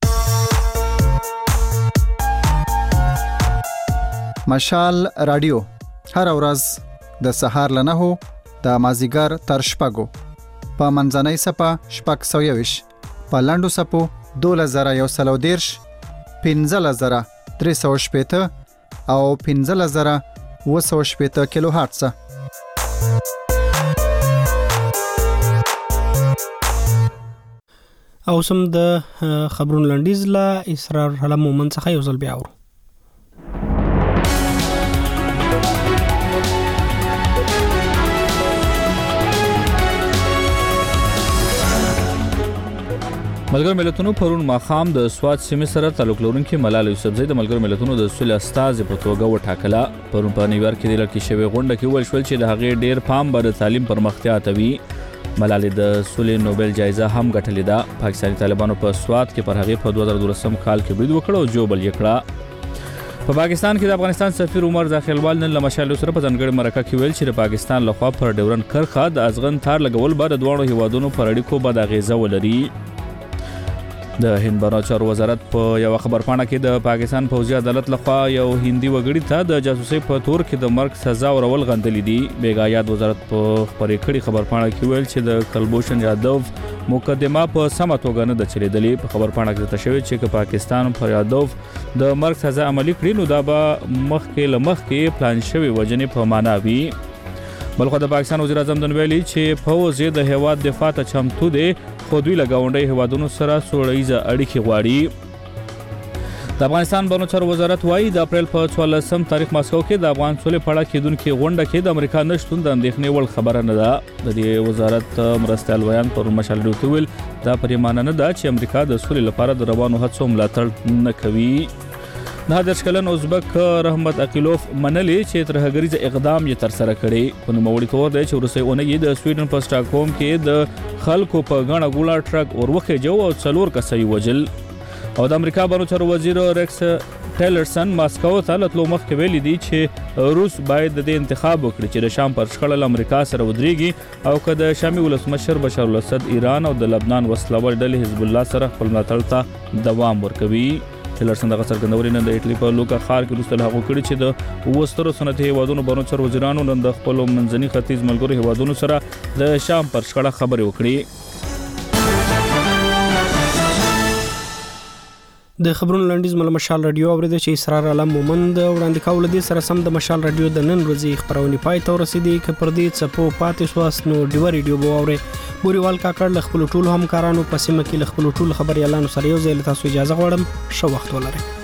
مشال رادیو هر ورځ د سهار لنهو د مازیګر تر شپږو په منځنۍ سپه شپږ سو یوش په لاندو سپو دوله زره یو سلو دیرش پنځله زره درې سوه شپېته او پنځله زره اوه سوه شپېته کیلو هرتزه. او سم د خبرونو لنډیز لا اسرار حلا مومن څخه یو ځل بیا اورو. ملګر ملتونو پرون ماخام د سواد سیمه سره تعلق لرونکي ملالۍ یوسفزۍ د ملګر ملتونو د سولې استاذ په توګه وټاکله. پرون په نیویارک کې د لړکی شوی غونډه کې ویل شول چې د هغې ډیر پام به د تعلیم پرمختیا ته وي. ملالۍ د سولې نوبل جایزه هم ګټلې ده. پاکستاني طالبانو په سواد کې پر هغې په دوه زره دولسم کال کې برید وکړ او جوبل یې کړه. په پاکستان کې د افغانستان سفیر عمر داخلوال نن له مشال سره په ځانګړي مرکه کې ویل چې د پاکستان لخوا پر ډیورن کرخه د ازغن تار لګول به د دوه هیوادونو پر اړیکو بد اغیزه ولري. د هند بهرنیو چارو وزارت په یو خبرپاڼه کې د پاکستان پوځي عدالت لخوا یو هندي وګړي ته د جاسوسي په تور کې د مرګ سزا ورول غندلې دي. بیګا یاد وزارت په خبرې کړي خبرپاڼه کې ویل چې د کلبوشن یادو مقدمه په سمه توګه نه د چلیدلې. په خبرپاڼه کې تشوي چې پاکستان پر یادو د مرګ سزا عملي کړي نو دا به مخکې لمخ کې پلان شوی وجنې په معنا وي. بلخو د پاکستان وزیر اعظم د ویلي چې پوځ د هیواد دفاع ته چمتو دی خو دوی له ګاونډي هیوادونو سره سوړیزه اړیکې غواړي. د افغانستان بهرنیو چارو وزارت وایي د اپریل په څوارلسم تاریخ ماسکو کې د افغان سولې په اړه کېدونکې غونډه کې د امریکا نشتون د اندېښنې وړ خبره نه ده. د دې وزارت مرستیال ویان پر مشال ډیوټي ویل دا پریمانه نه ده چې امریکا د سولې لپاره د روانو هڅو ملاتړ نه کوي. نه د شکلن ازبک رحمت عقیلوف منلی چې ترهګریز اقدام یې تر سره کړي. په نوموړي تور دی چې روسي اونۍ د سویډن په سټاکهولم کې د خلکو په غاڼه ګولا ټرک اور وخېجو او څلور کسې وجل. او د امریکا بانو چارو وزیر ریکس ټیلرسن ماسکو ته لتلو مخکې ویلي دي چې روس باید د انتخاب وکړي چې د شام پر شخړه امریکا سره ودرېږي او که د شامي ولسمشر بشار الاسد ایران او د لبنان وسلوال ډلې حزب الله سره خپل ملاتړ ته دوام ورکوي. ټیلرسن دغه څرګندونې نن د ایټلی په لوکا ښار کې وروسته هغه کړي چې د وسترو صنعتي هیوادونو بانو چارو وزیرانو نن د خپل منځني ختیځ ملګرو هیوادونو سره د شام پر شخړه خبرې وکړي. د خبرونو لنډیز مل مشال رادیو اوریدل چې اسرار علم مومند وړاندې کول دي سره سم د مشال رادیو د نن ورځې خبرونه پای ته ورسېدي ک پر دې څپو پاتې سواس نو ډیو ریډیو بو اوره بوريوال کاکړ ل خپل ټول همکارانو په سیمه کې ل خپل ټول خبري اعلان سره یو ځای له تاسو اجازه غواړم. شو وخت ولرئ.